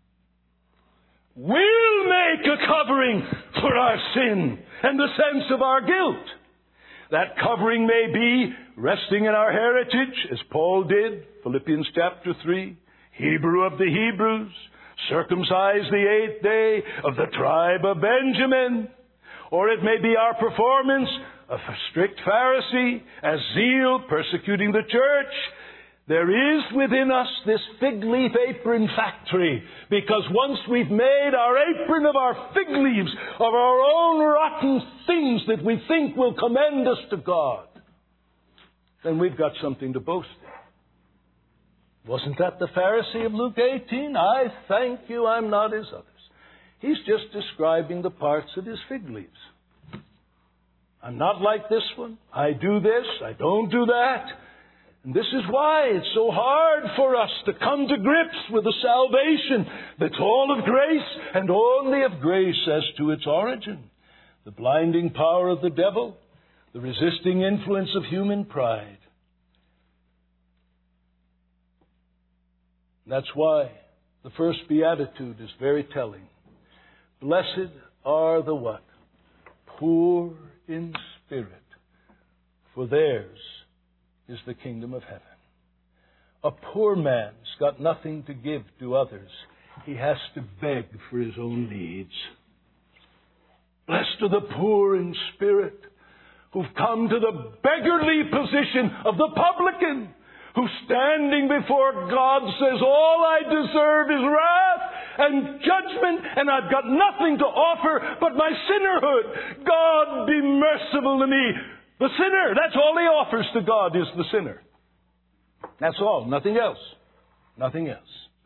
We'll make a covering for our sin and the sense of our guilt. That covering may be resting in our heritage, as Paul did, Philippians chapter three, Hebrew of the Hebrews, circumcised the eighth day, of the tribe of Benjamin. Or it may be our performance of a strict Pharisee, as zeal, persecuting the church. There is within us this fig leaf apron factory, because once we've made our apron of our fig leaves, of our own rotten things that we think will commend us to God, then we've got something to boast in. Wasn't that the Pharisee of Luke eighteen? I thank you I'm not as others. He's just describing the parts of his fig leaves. I'm not like this one. I do this. I don't do that. And this is why it's so hard for us to come to grips with a salvation that's all of grace and only of grace as to its origin. The blinding power of the devil, the resisting influence of human pride. That's why the first beatitude is very telling. Blessed are the what? Poor in spirit, for theirs is the kingdom of heaven. A poor man's got nothing to give to others. He has to beg for his own needs. Blessed are the poor in spirit, who've come to the beggarly position of the publican, who standing before God says, all I deserve is wrath and judgment, and I've got nothing to offer but my sinnerhood. God, be merciful to me, the sinner. That's all he offers to God, is the sinner. That's all. Nothing else. Nothing else.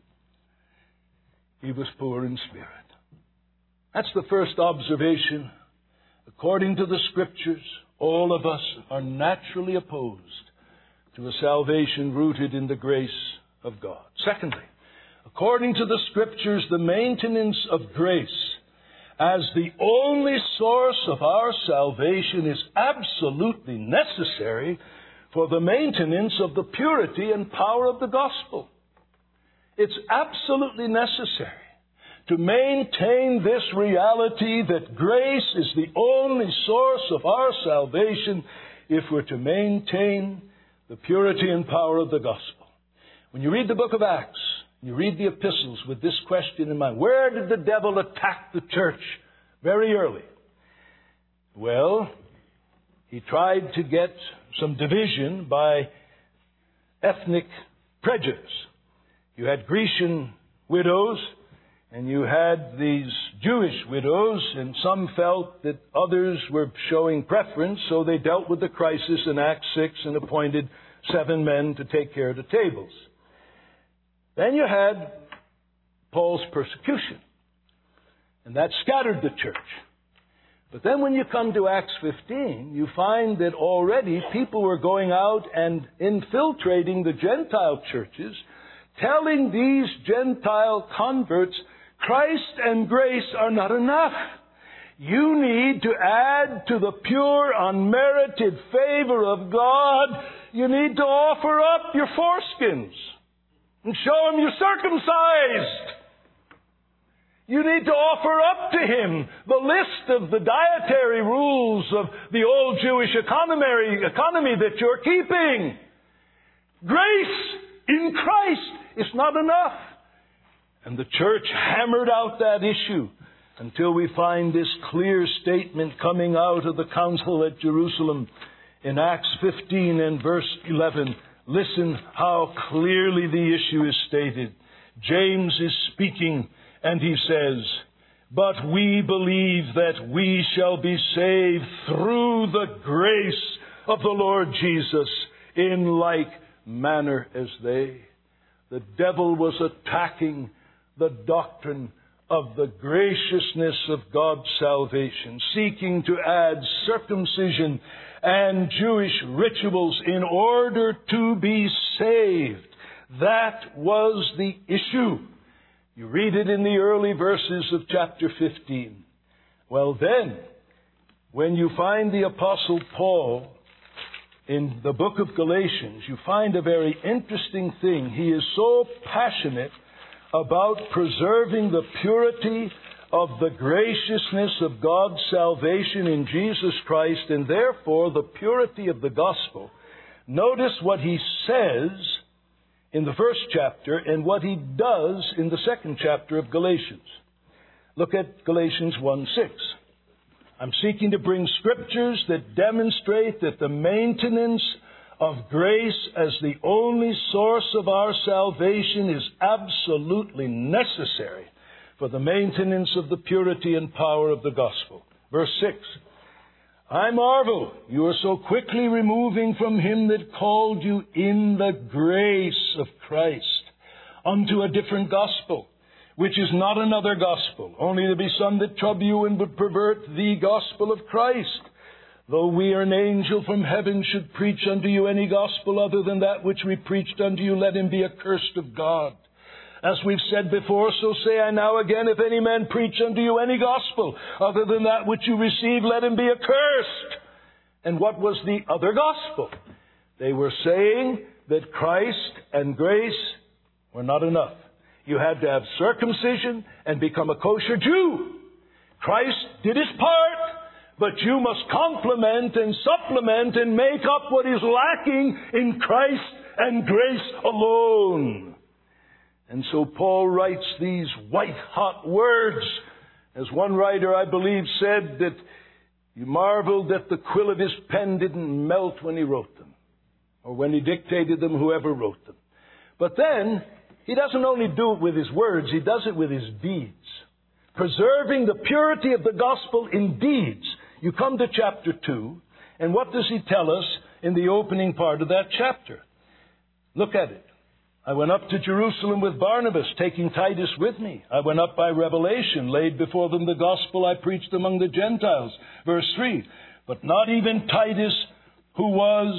He was poor in spirit. That's the first observation. According to the Scriptures, all of us are naturally opposed to a salvation rooted in the grace of God. Secondly, according to the Scriptures, the maintenance of grace as the only source of our salvation is absolutely necessary for the maintenance of the purity and power of the gospel. It's absolutely necessary to maintain this reality that grace is the only source of our salvation if we're to maintain the purity and power of the gospel. When you read the book of Acts, you read the epistles with this question in mind. Where did the devil attack the church? Very early. Well, he tried to get some division by ethnic prejudice. You had Grecian widows, and you had these Jewish widows, and some felt that others were showing preference, so they dealt with the crisis in Acts six and appointed seven men to take care of the tables. Then you had Paul's persecution, and that scattered the church. But then when you come to Acts fifteen, you find that already people were going out and infiltrating the Gentile churches, telling these Gentile converts, Christ and grace are not enough. You need to add to the pure, unmerited favor of God. You need to offer up your foreskins and show Him you're circumcised. You need to offer up to Him the list of the dietary rules of the old Jewish economy, economy that you're keeping. Grace in Christ is not enough. And the church hammered out that issue until we find this clear statement coming out of the council at Jerusalem in Acts fifteen and verse eleven. Listen how clearly the issue is stated. James is speaking, and he says, "But we believe that we shall be saved through the grace of the Lord Jesus in like manner as they." The devil was attacking the doctrine of the graciousness of God's salvation, seeking to add circumcision and Jewish rituals in order to be saved. That was the issue. You read it in the early verses of chapter fifteen. Well then, when you find the Apostle Paul in the book of Galatians, you find a very interesting thing. He is so passionate about preserving the purity of the graciousness of God's salvation in Jesus Christ, and therefore the purity of the gospel. Notice what he says in the first chapter and what he does in the second chapter of Galatians. Look at Galatians one six. I'm seeking to bring scriptures that demonstrate that the maintenance of grace as the only source of our salvation is absolutely necessary for the maintenance of the purity and power of the gospel. Verse six. I marvel, you are so quickly removing from him that called you in the grace of Christ unto a different gospel, which is not another gospel, only there be some that trouble you and would pervert the gospel of Christ. Though we or an angel from heaven should preach unto you any gospel other than that which we preached unto you, let him be accursed of God. As we've said before, so say I now again, if any man preach unto you any gospel other than that which you receive, let him be accursed. And what was the other gospel? They were saying that Christ and grace were not enough. You had to have circumcision and become a kosher Jew. Christ did his part, but you must complement and supplement and make up what is lacking in Christ and grace alone. And so Paul writes these white-hot words. As one writer, I believe, said that you marveled that the quill of his pen didn't melt when he wrote them, or when he dictated them, whoever wrote them. But then, he doesn't only do it with his words, he does it with his deeds. Preserving the purity of the gospel in deeds. You come to chapter two, and what does he tell us in the opening part of that chapter? Look at it. I went up to Jerusalem with Barnabas, taking Titus with me. I went up by revelation, laid before them the gospel I preached among the Gentiles. Verse three. But not even Titus, who was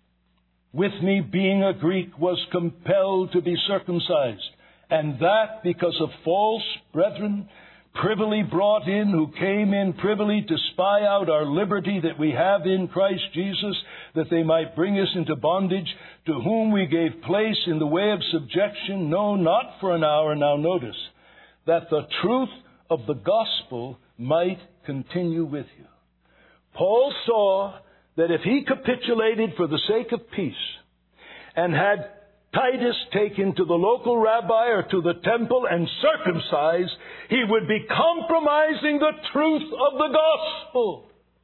with me, being a Greek, was compelled to be circumcised. And that because of false brethren, privily brought in, who came in privily to spy out our liberty that we have in Christ Jesus, that they might bring us into bondage, to whom we gave place in the way of subjection, no, not for an hour, now notice, that the truth of the gospel might continue with you. Paul saw that if he capitulated for the sake of peace and had Titus taken to the local rabbi or to the temple and circumcised, he would be compromising the truth of the gospel.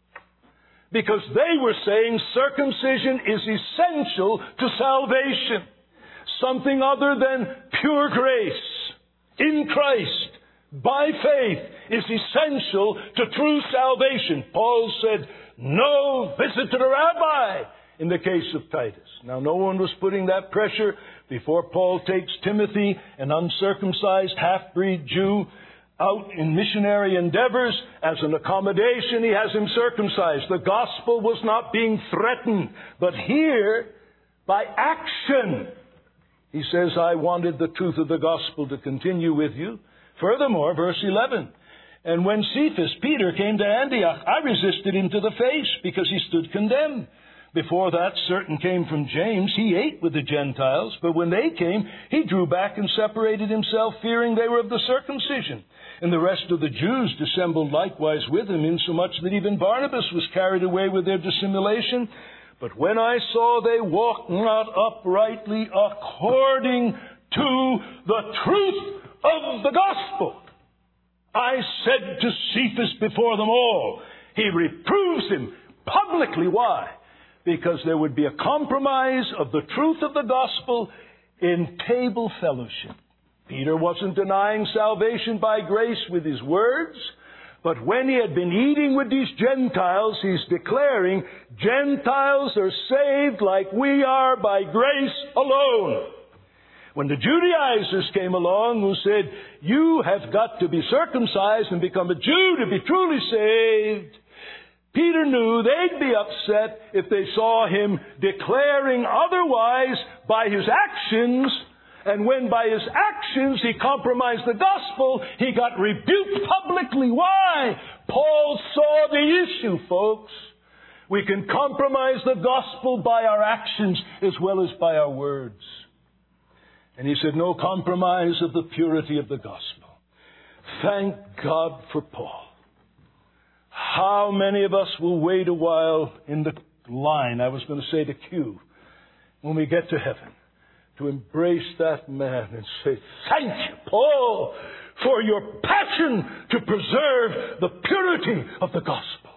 Because they were saying circumcision is essential to salvation. Something other than pure grace in Christ by faith is essential to true salvation. Paul said, no visit to the rabbi in the case of Titus. Now, no one was putting that pressure, Before Paul takes Timothy, an uncircumcised half-breed Jew, out in missionary endeavors, as an accommodation, he has him circumcised. The gospel was not being threatened, but here, by action, he says, I wanted the truth of the gospel to continue with you. Furthermore, verse eleven, and when Cephas, Peter, came to Antioch, I resisted him to the face, because he stood condemned. Before that, certain came from James. He ate with the Gentiles, but when they came, he drew back and separated himself, fearing they were of the circumcision. And the rest of the Jews dissembled likewise with him, insomuch that even Barnabas was carried away with their dissimulation. But when I saw they walked not uprightly according to the truth of the gospel, I said to Cephas before them all, he reproves him publicly. Why? Because there would be a compromise of the truth of the gospel in table fellowship. Peter wasn't denying salvation by grace with his words, but when he had been eating with these Gentiles, he's declaring, Gentiles are saved like we are by grace alone. When the Judaizers came along who said, you have got to be circumcised and become a Jew to be truly saved, Peter knew they'd be upset if they saw him declaring otherwise by his actions. And when by his actions he compromised the gospel, he got rebuked publicly. Why? Paul saw the issue, folks. We can compromise the gospel by our actions as well as by our words. And he said, no compromise of the purity of the gospel. Thank God for Paul. How many of us will wait a while in the line, I was going to say the queue, when we get to heaven, to embrace that man and say, thank you, Paul, for your passion to preserve the purity of the gospel.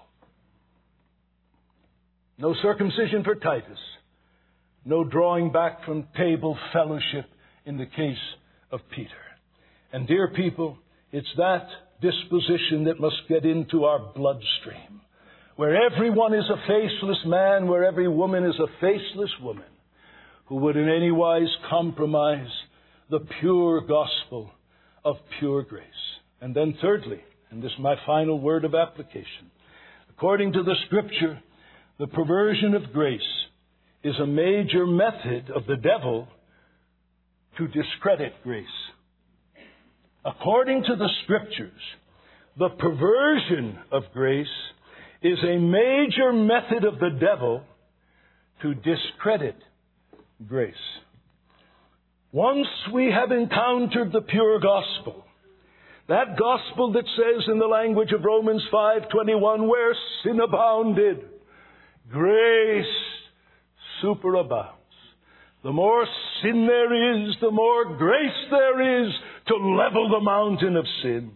No circumcision for Titus. No drawing back from table fellowship in the case of Peter. And dear people, it's that disposition that must get into our bloodstream. Where everyone is a faceless man, where every woman is a faceless woman, who would in any wise compromise the pure gospel of pure grace. And then thirdly, and this is my final word of application, according to the Scripture, the perversion of grace is a major method of the devil to discredit grace. According to the Scriptures, the perversion of grace is a major method of the devil to discredit grace. Once we have encountered the pure gospel, that gospel that says in the language of Romans five twenty-one, where sin abounded, grace superabounds. The more sin there is, the more grace there is to level the mountain of sin.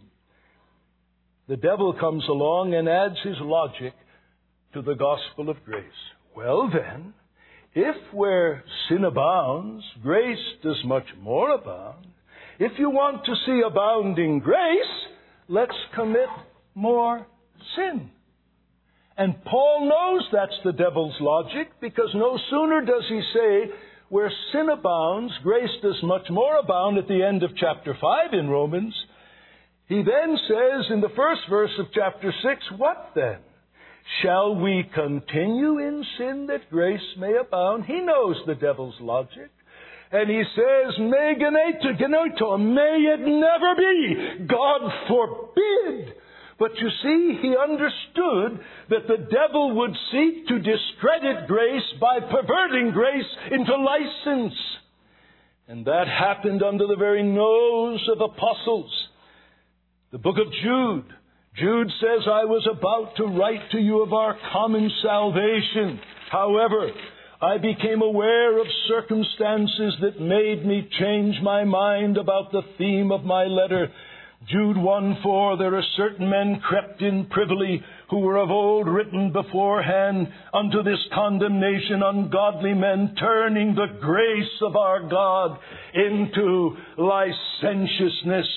The devil comes along and adds his logic to the gospel of grace. Well then, if where sin abounds, grace does much more abound. If you want to see abounding grace, let's commit more sin. And Paul knows that's the devil's logic, because no sooner does he say, where sin abounds, grace does much more abound at the end of chapter five in Romans. He then says in the first verse of chapter six, what then? Shall we continue in sin that grace may abound? He knows the devil's logic. And he says, may genoito, may it never be. God forbid. But you see, he understood that the devil would seek to discredit grace by perverting grace into license. And that happened under the very nose of apostles. The book of Jude. Jude says, I was about to write to you of our common salvation. However, I became aware of circumstances that made me change my mind about the theme of my letter. Jude one four, there are certain men crept in privily, who were of old written beforehand unto this condemnation, ungodly men, turning the grace of our God into licentiousness,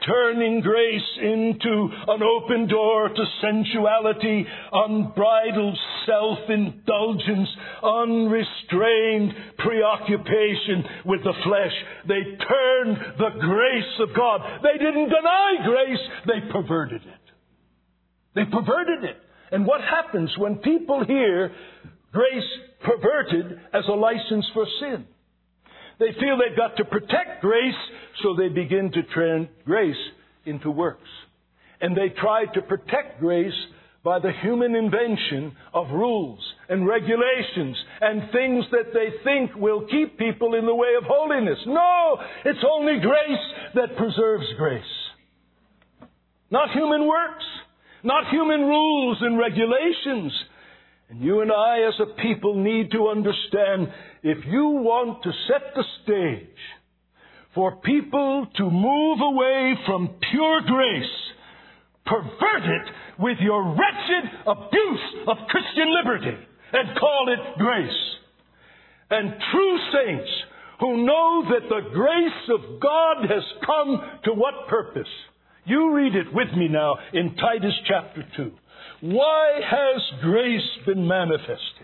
turning grace into an open door to sensuality, unbridled self-indulgence, unrestrained preoccupation with the flesh. They turned the grace of God. They didn't deny grace, they perverted it. They perverted it. And what happens when people hear grace perverted as a license for sin? They feel they've got to protect grace, so they begin to turn grace into works. And they try to protect grace by the human invention of rules and regulations and things that they think will keep people in the way of holiness. No! It's only grace that preserves grace. Not human works. Not human rules and regulations. And you and I as a people need to understand, if you want to set the stage for people to move away from pure grace, pervert it with your wretched abuse of Christian liberty and call it grace. And true saints who know that the grace of God has come to what purpose? You read it with me now in Titus chapter two. Why has grace been manifested?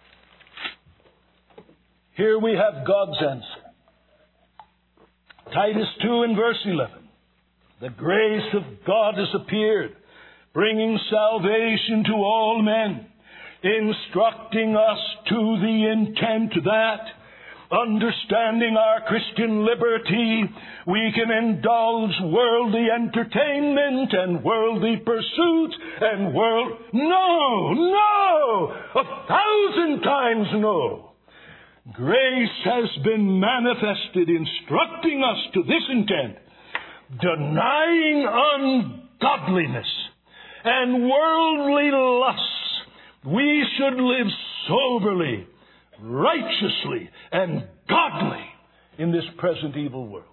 Here we have God's answer. Titus two and verse eleven. The grace of God has appeared, bringing salvation to all men, instructing us to the intent that, understanding our Christian liberty, we can indulge worldly entertainment and worldly pursuit and world... No! No! A thousand times no! Grace has been manifested, instructing us to this intent: denying ungodliness and worldly lusts, we should live soberly, righteously, and godly in this present evil world.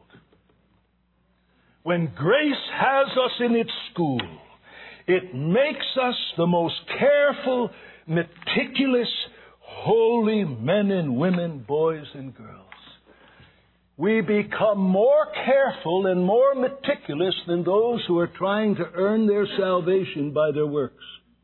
When grace has us in its school, it makes us the most careful, meticulous, holy men and women, boys and girls. We become more careful and more meticulous than those who are trying to earn their salvation by their works.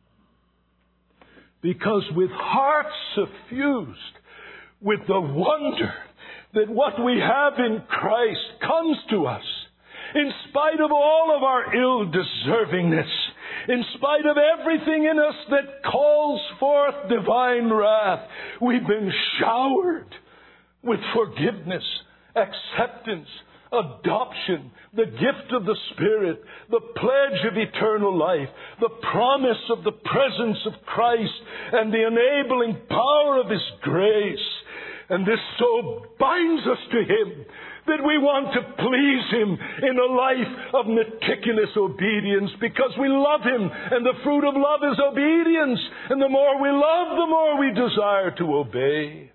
Because with hearts suffused with the wonder that what we have in Christ comes to us, in spite of all of our ill-deservingness, in spite of everything in us that calls forth divine wrath, we've been showered with forgiveness, acceptance, adoption, the gift of the Spirit, the pledge of eternal life, the promise of the presence of Christ, and the enabling power of His grace. And this so binds us to Him that we want to please Him in a life of meticulous obedience, because we love Him, and the fruit of love is obedience. And the more we love, the more we desire to obey.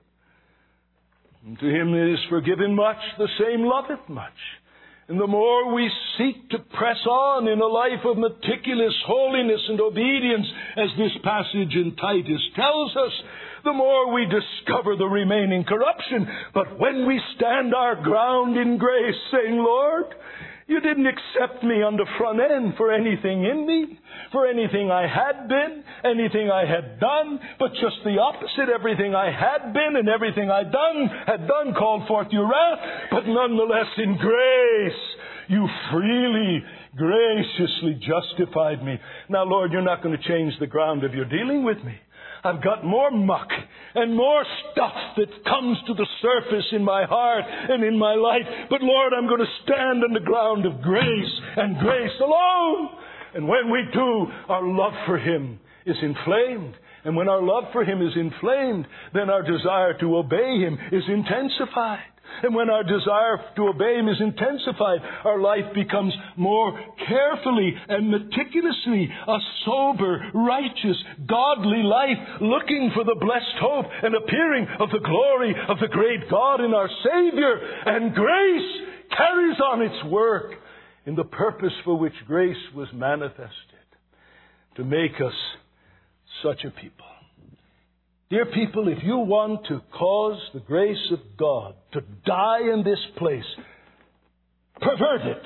And to him that is forgiven much, the same loveth much. And the more we seek to press on in a life of meticulous holiness and obedience, as this passage in Titus tells us, the more we discover the remaining corruption. But when we stand our ground in grace, saying, Lord, You didn't accept me on the front end for anything in me, for anything I had been, anything I had done, but just the opposite. Everything I had been and everything I'd done, had done called forth Your wrath, but nonetheless in grace, You freely, graciously justified me. Now, Lord, You're not going to change the ground of Your dealing with me. I've got more muck and more stuff that comes to the surface in my heart and in my life. But Lord, I'm going to stand on the ground of grace and grace alone. And when we do, our love for Him is inflamed. And when our love for Him is inflamed, then our desire to obey Him is intensified. And when our desire to obey Him is intensified, our life becomes more carefully and meticulously a sober, righteous, godly life, looking for the blessed hope and appearing of the glory of the great God and our Savior. And grace carries on its work in the purpose for which grace was manifested, to make us such a people. Dear people, if you want to cause the grace of God to die in this place, pervert it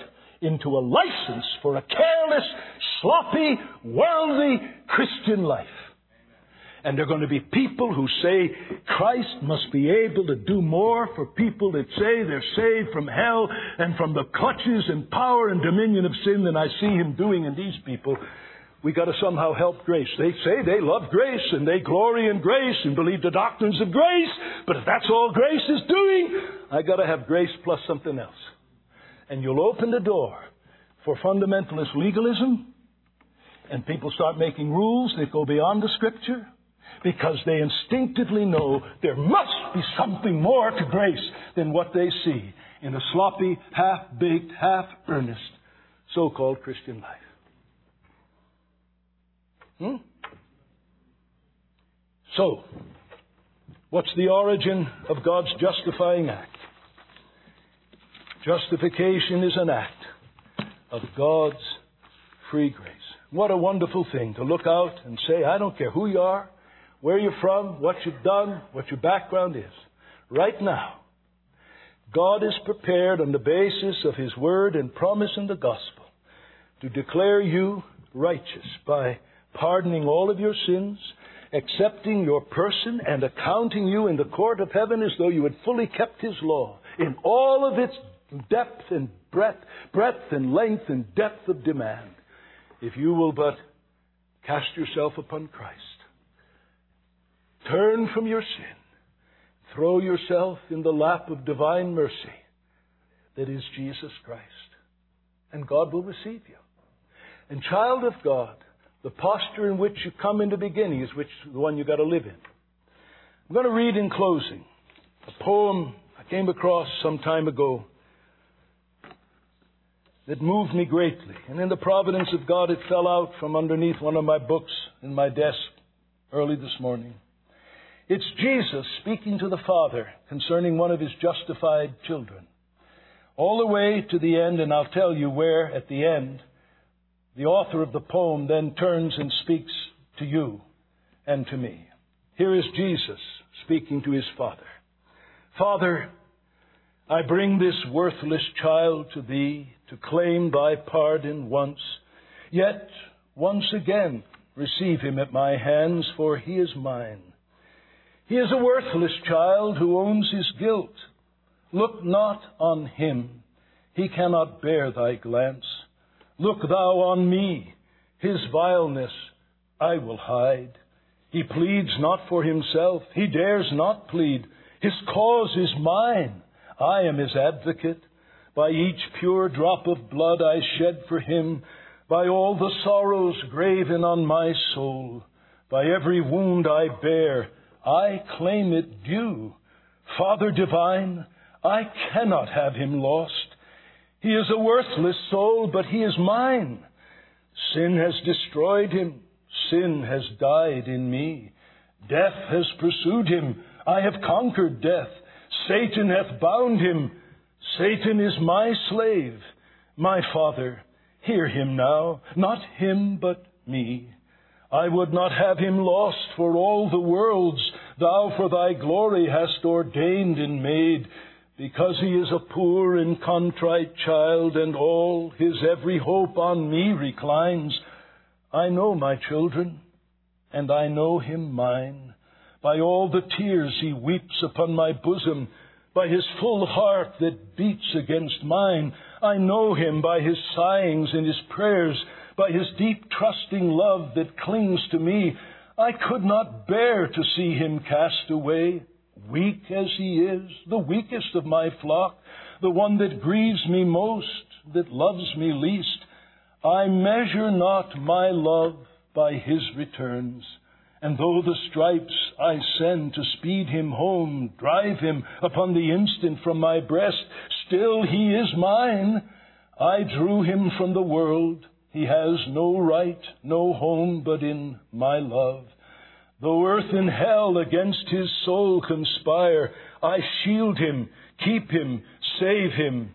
into a license for a careless, sloppy, worldly Christian life. And there are going to be people who say Christ must be able to do more for people that say they're saved from hell and from the clutches and power and dominion of sin than I see Him doing in these people. We got to somehow help grace. They say they love grace and they glory in grace and believe the doctrines of grace. But if that's all grace is doing, I got to have grace plus something else. And you'll open the door for fundamentalist legalism, and people start making rules that go beyond the Scripture, because they instinctively know there must be something more to grace than what they see in a sloppy, half-baked, half-earnest so-called Christian life. Hmm? So, what's the origin of God's justifying act? Justification is an act of God's free grace. What a wonderful thing to look out and say, I don't care who you are, where you're from, what you've done, what your background is. Right now, God is prepared on the basis of His Word and promise in the Gospel to declare you righteous by pardoning all of your sins, accepting your person, and accounting you in the court of heaven as though you had fully kept His law in all of its depth and breadth, breadth and length and depth of demand, if you will but cast yourself upon Christ. Turn from your sin. Throw yourself in the lap of divine mercy that is Jesus Christ. And God will receive you. And child of God, the posture in which you come in the beginning is which the one you've got to live in. I'm going to read in closing a poem I came across some time ago that moved me greatly. And in the providence of God, it fell out from underneath one of my books in my desk early this morning. It's Jesus speaking to the Father concerning one of His justified children. All the way to the end, and I'll tell you where at the end, the author of the poem then turns and speaks to you and to me. Here is Jesus speaking to His Father. Father, I bring this worthless child to Thee to claim Thy pardon once, yet once again receive him at my hands, for he is mine. He is a worthless child who owns his guilt. Look not on him. He cannot bear Thy glance. Look Thou on me. His vileness I will hide. He pleads not for himself. He dares not plead. His cause is mine. I am his advocate. By each pure drop of blood I shed for him, by all the sorrows graven on my soul, by every wound I bear, I claim it due. Father divine, I cannot have him lost. He is a worthless soul, but he is mine. Sin has destroyed him. Sin has died in me. Death has pursued him. I have conquered death. Satan hath bound him. Satan is my slave. My Father, hear him now, not him but me. I would not have him lost for all the worlds Thou for Thy glory hast ordained and made, because he is a poor and contrite child, and all his every hope on me reclines. I know my children, and I know him mine, by all the tears he weeps upon my bosom, by his full heart that beats against mine. I know him by his sighings and his prayers, by his deep trusting love that clings to me. I could not bear to see him cast away, weak as he is, the weakest of my flock, the one that grieves me most, that loves me least. I measure not my love by his returns. And though the stripes I send to speed him home, drive him upon the instant from my breast, still he is mine. I drew him from the world. He has no right, no home but in my love. Though earth and hell against his soul conspire, I shield him, keep him, save him.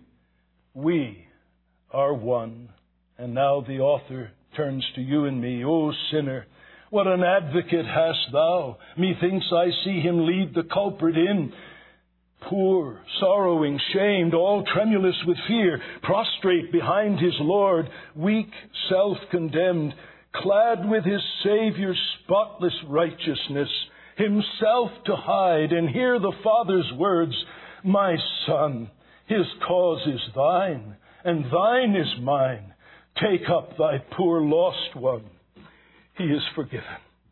We are one. And now the author turns to you and me. O sinner, what an advocate hast thou! Methinks I see him lead the culprit in. Poor, sorrowing, shamed, all tremulous with fear, prostrate behind his Lord, weak, self-condemned, clad with his Savior's spotless righteousness, himself to hide and hear the Father's words, "My Son, his cause is thine, and thine is mine. Take up thy poor lost one. He is forgiven."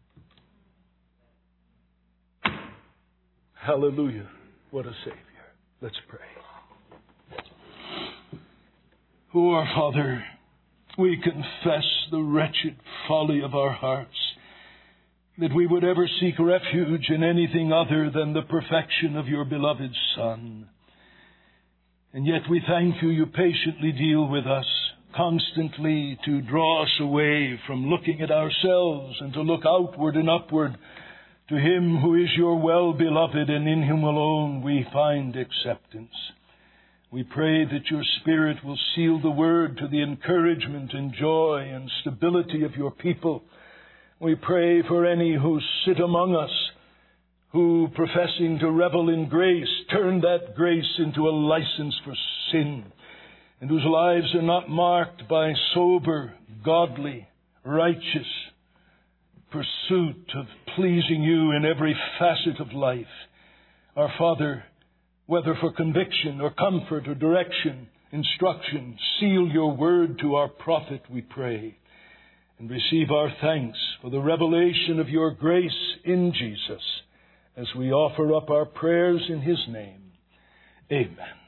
Hallelujah. What a Savior. Let's pray. Oh, our Father, we confess the wretched folly of our hearts, that we would ever seek refuge in anything other than the perfection of your beloved Son. And yet we thank you, you patiently deal with us, constantly to draw us away from looking at ourselves and to look outward and upward to Him who is your well-beloved, and in Him alone we find acceptance. We pray that your Spirit will seal the word to the encouragement and joy and stability of your people. We pray for any who sit among us, who, professing to revel in grace, turn that grace into a license for sin, and whose lives are not marked by sober, godly, righteous pursuit of pleasing you in every facet of life. Our Father, whether for conviction or comfort or direction, instruction, seal your word to our prophet, we pray, and receive our thanks for the revelation of your grace in Jesus as we offer up our prayers in His name. Amen.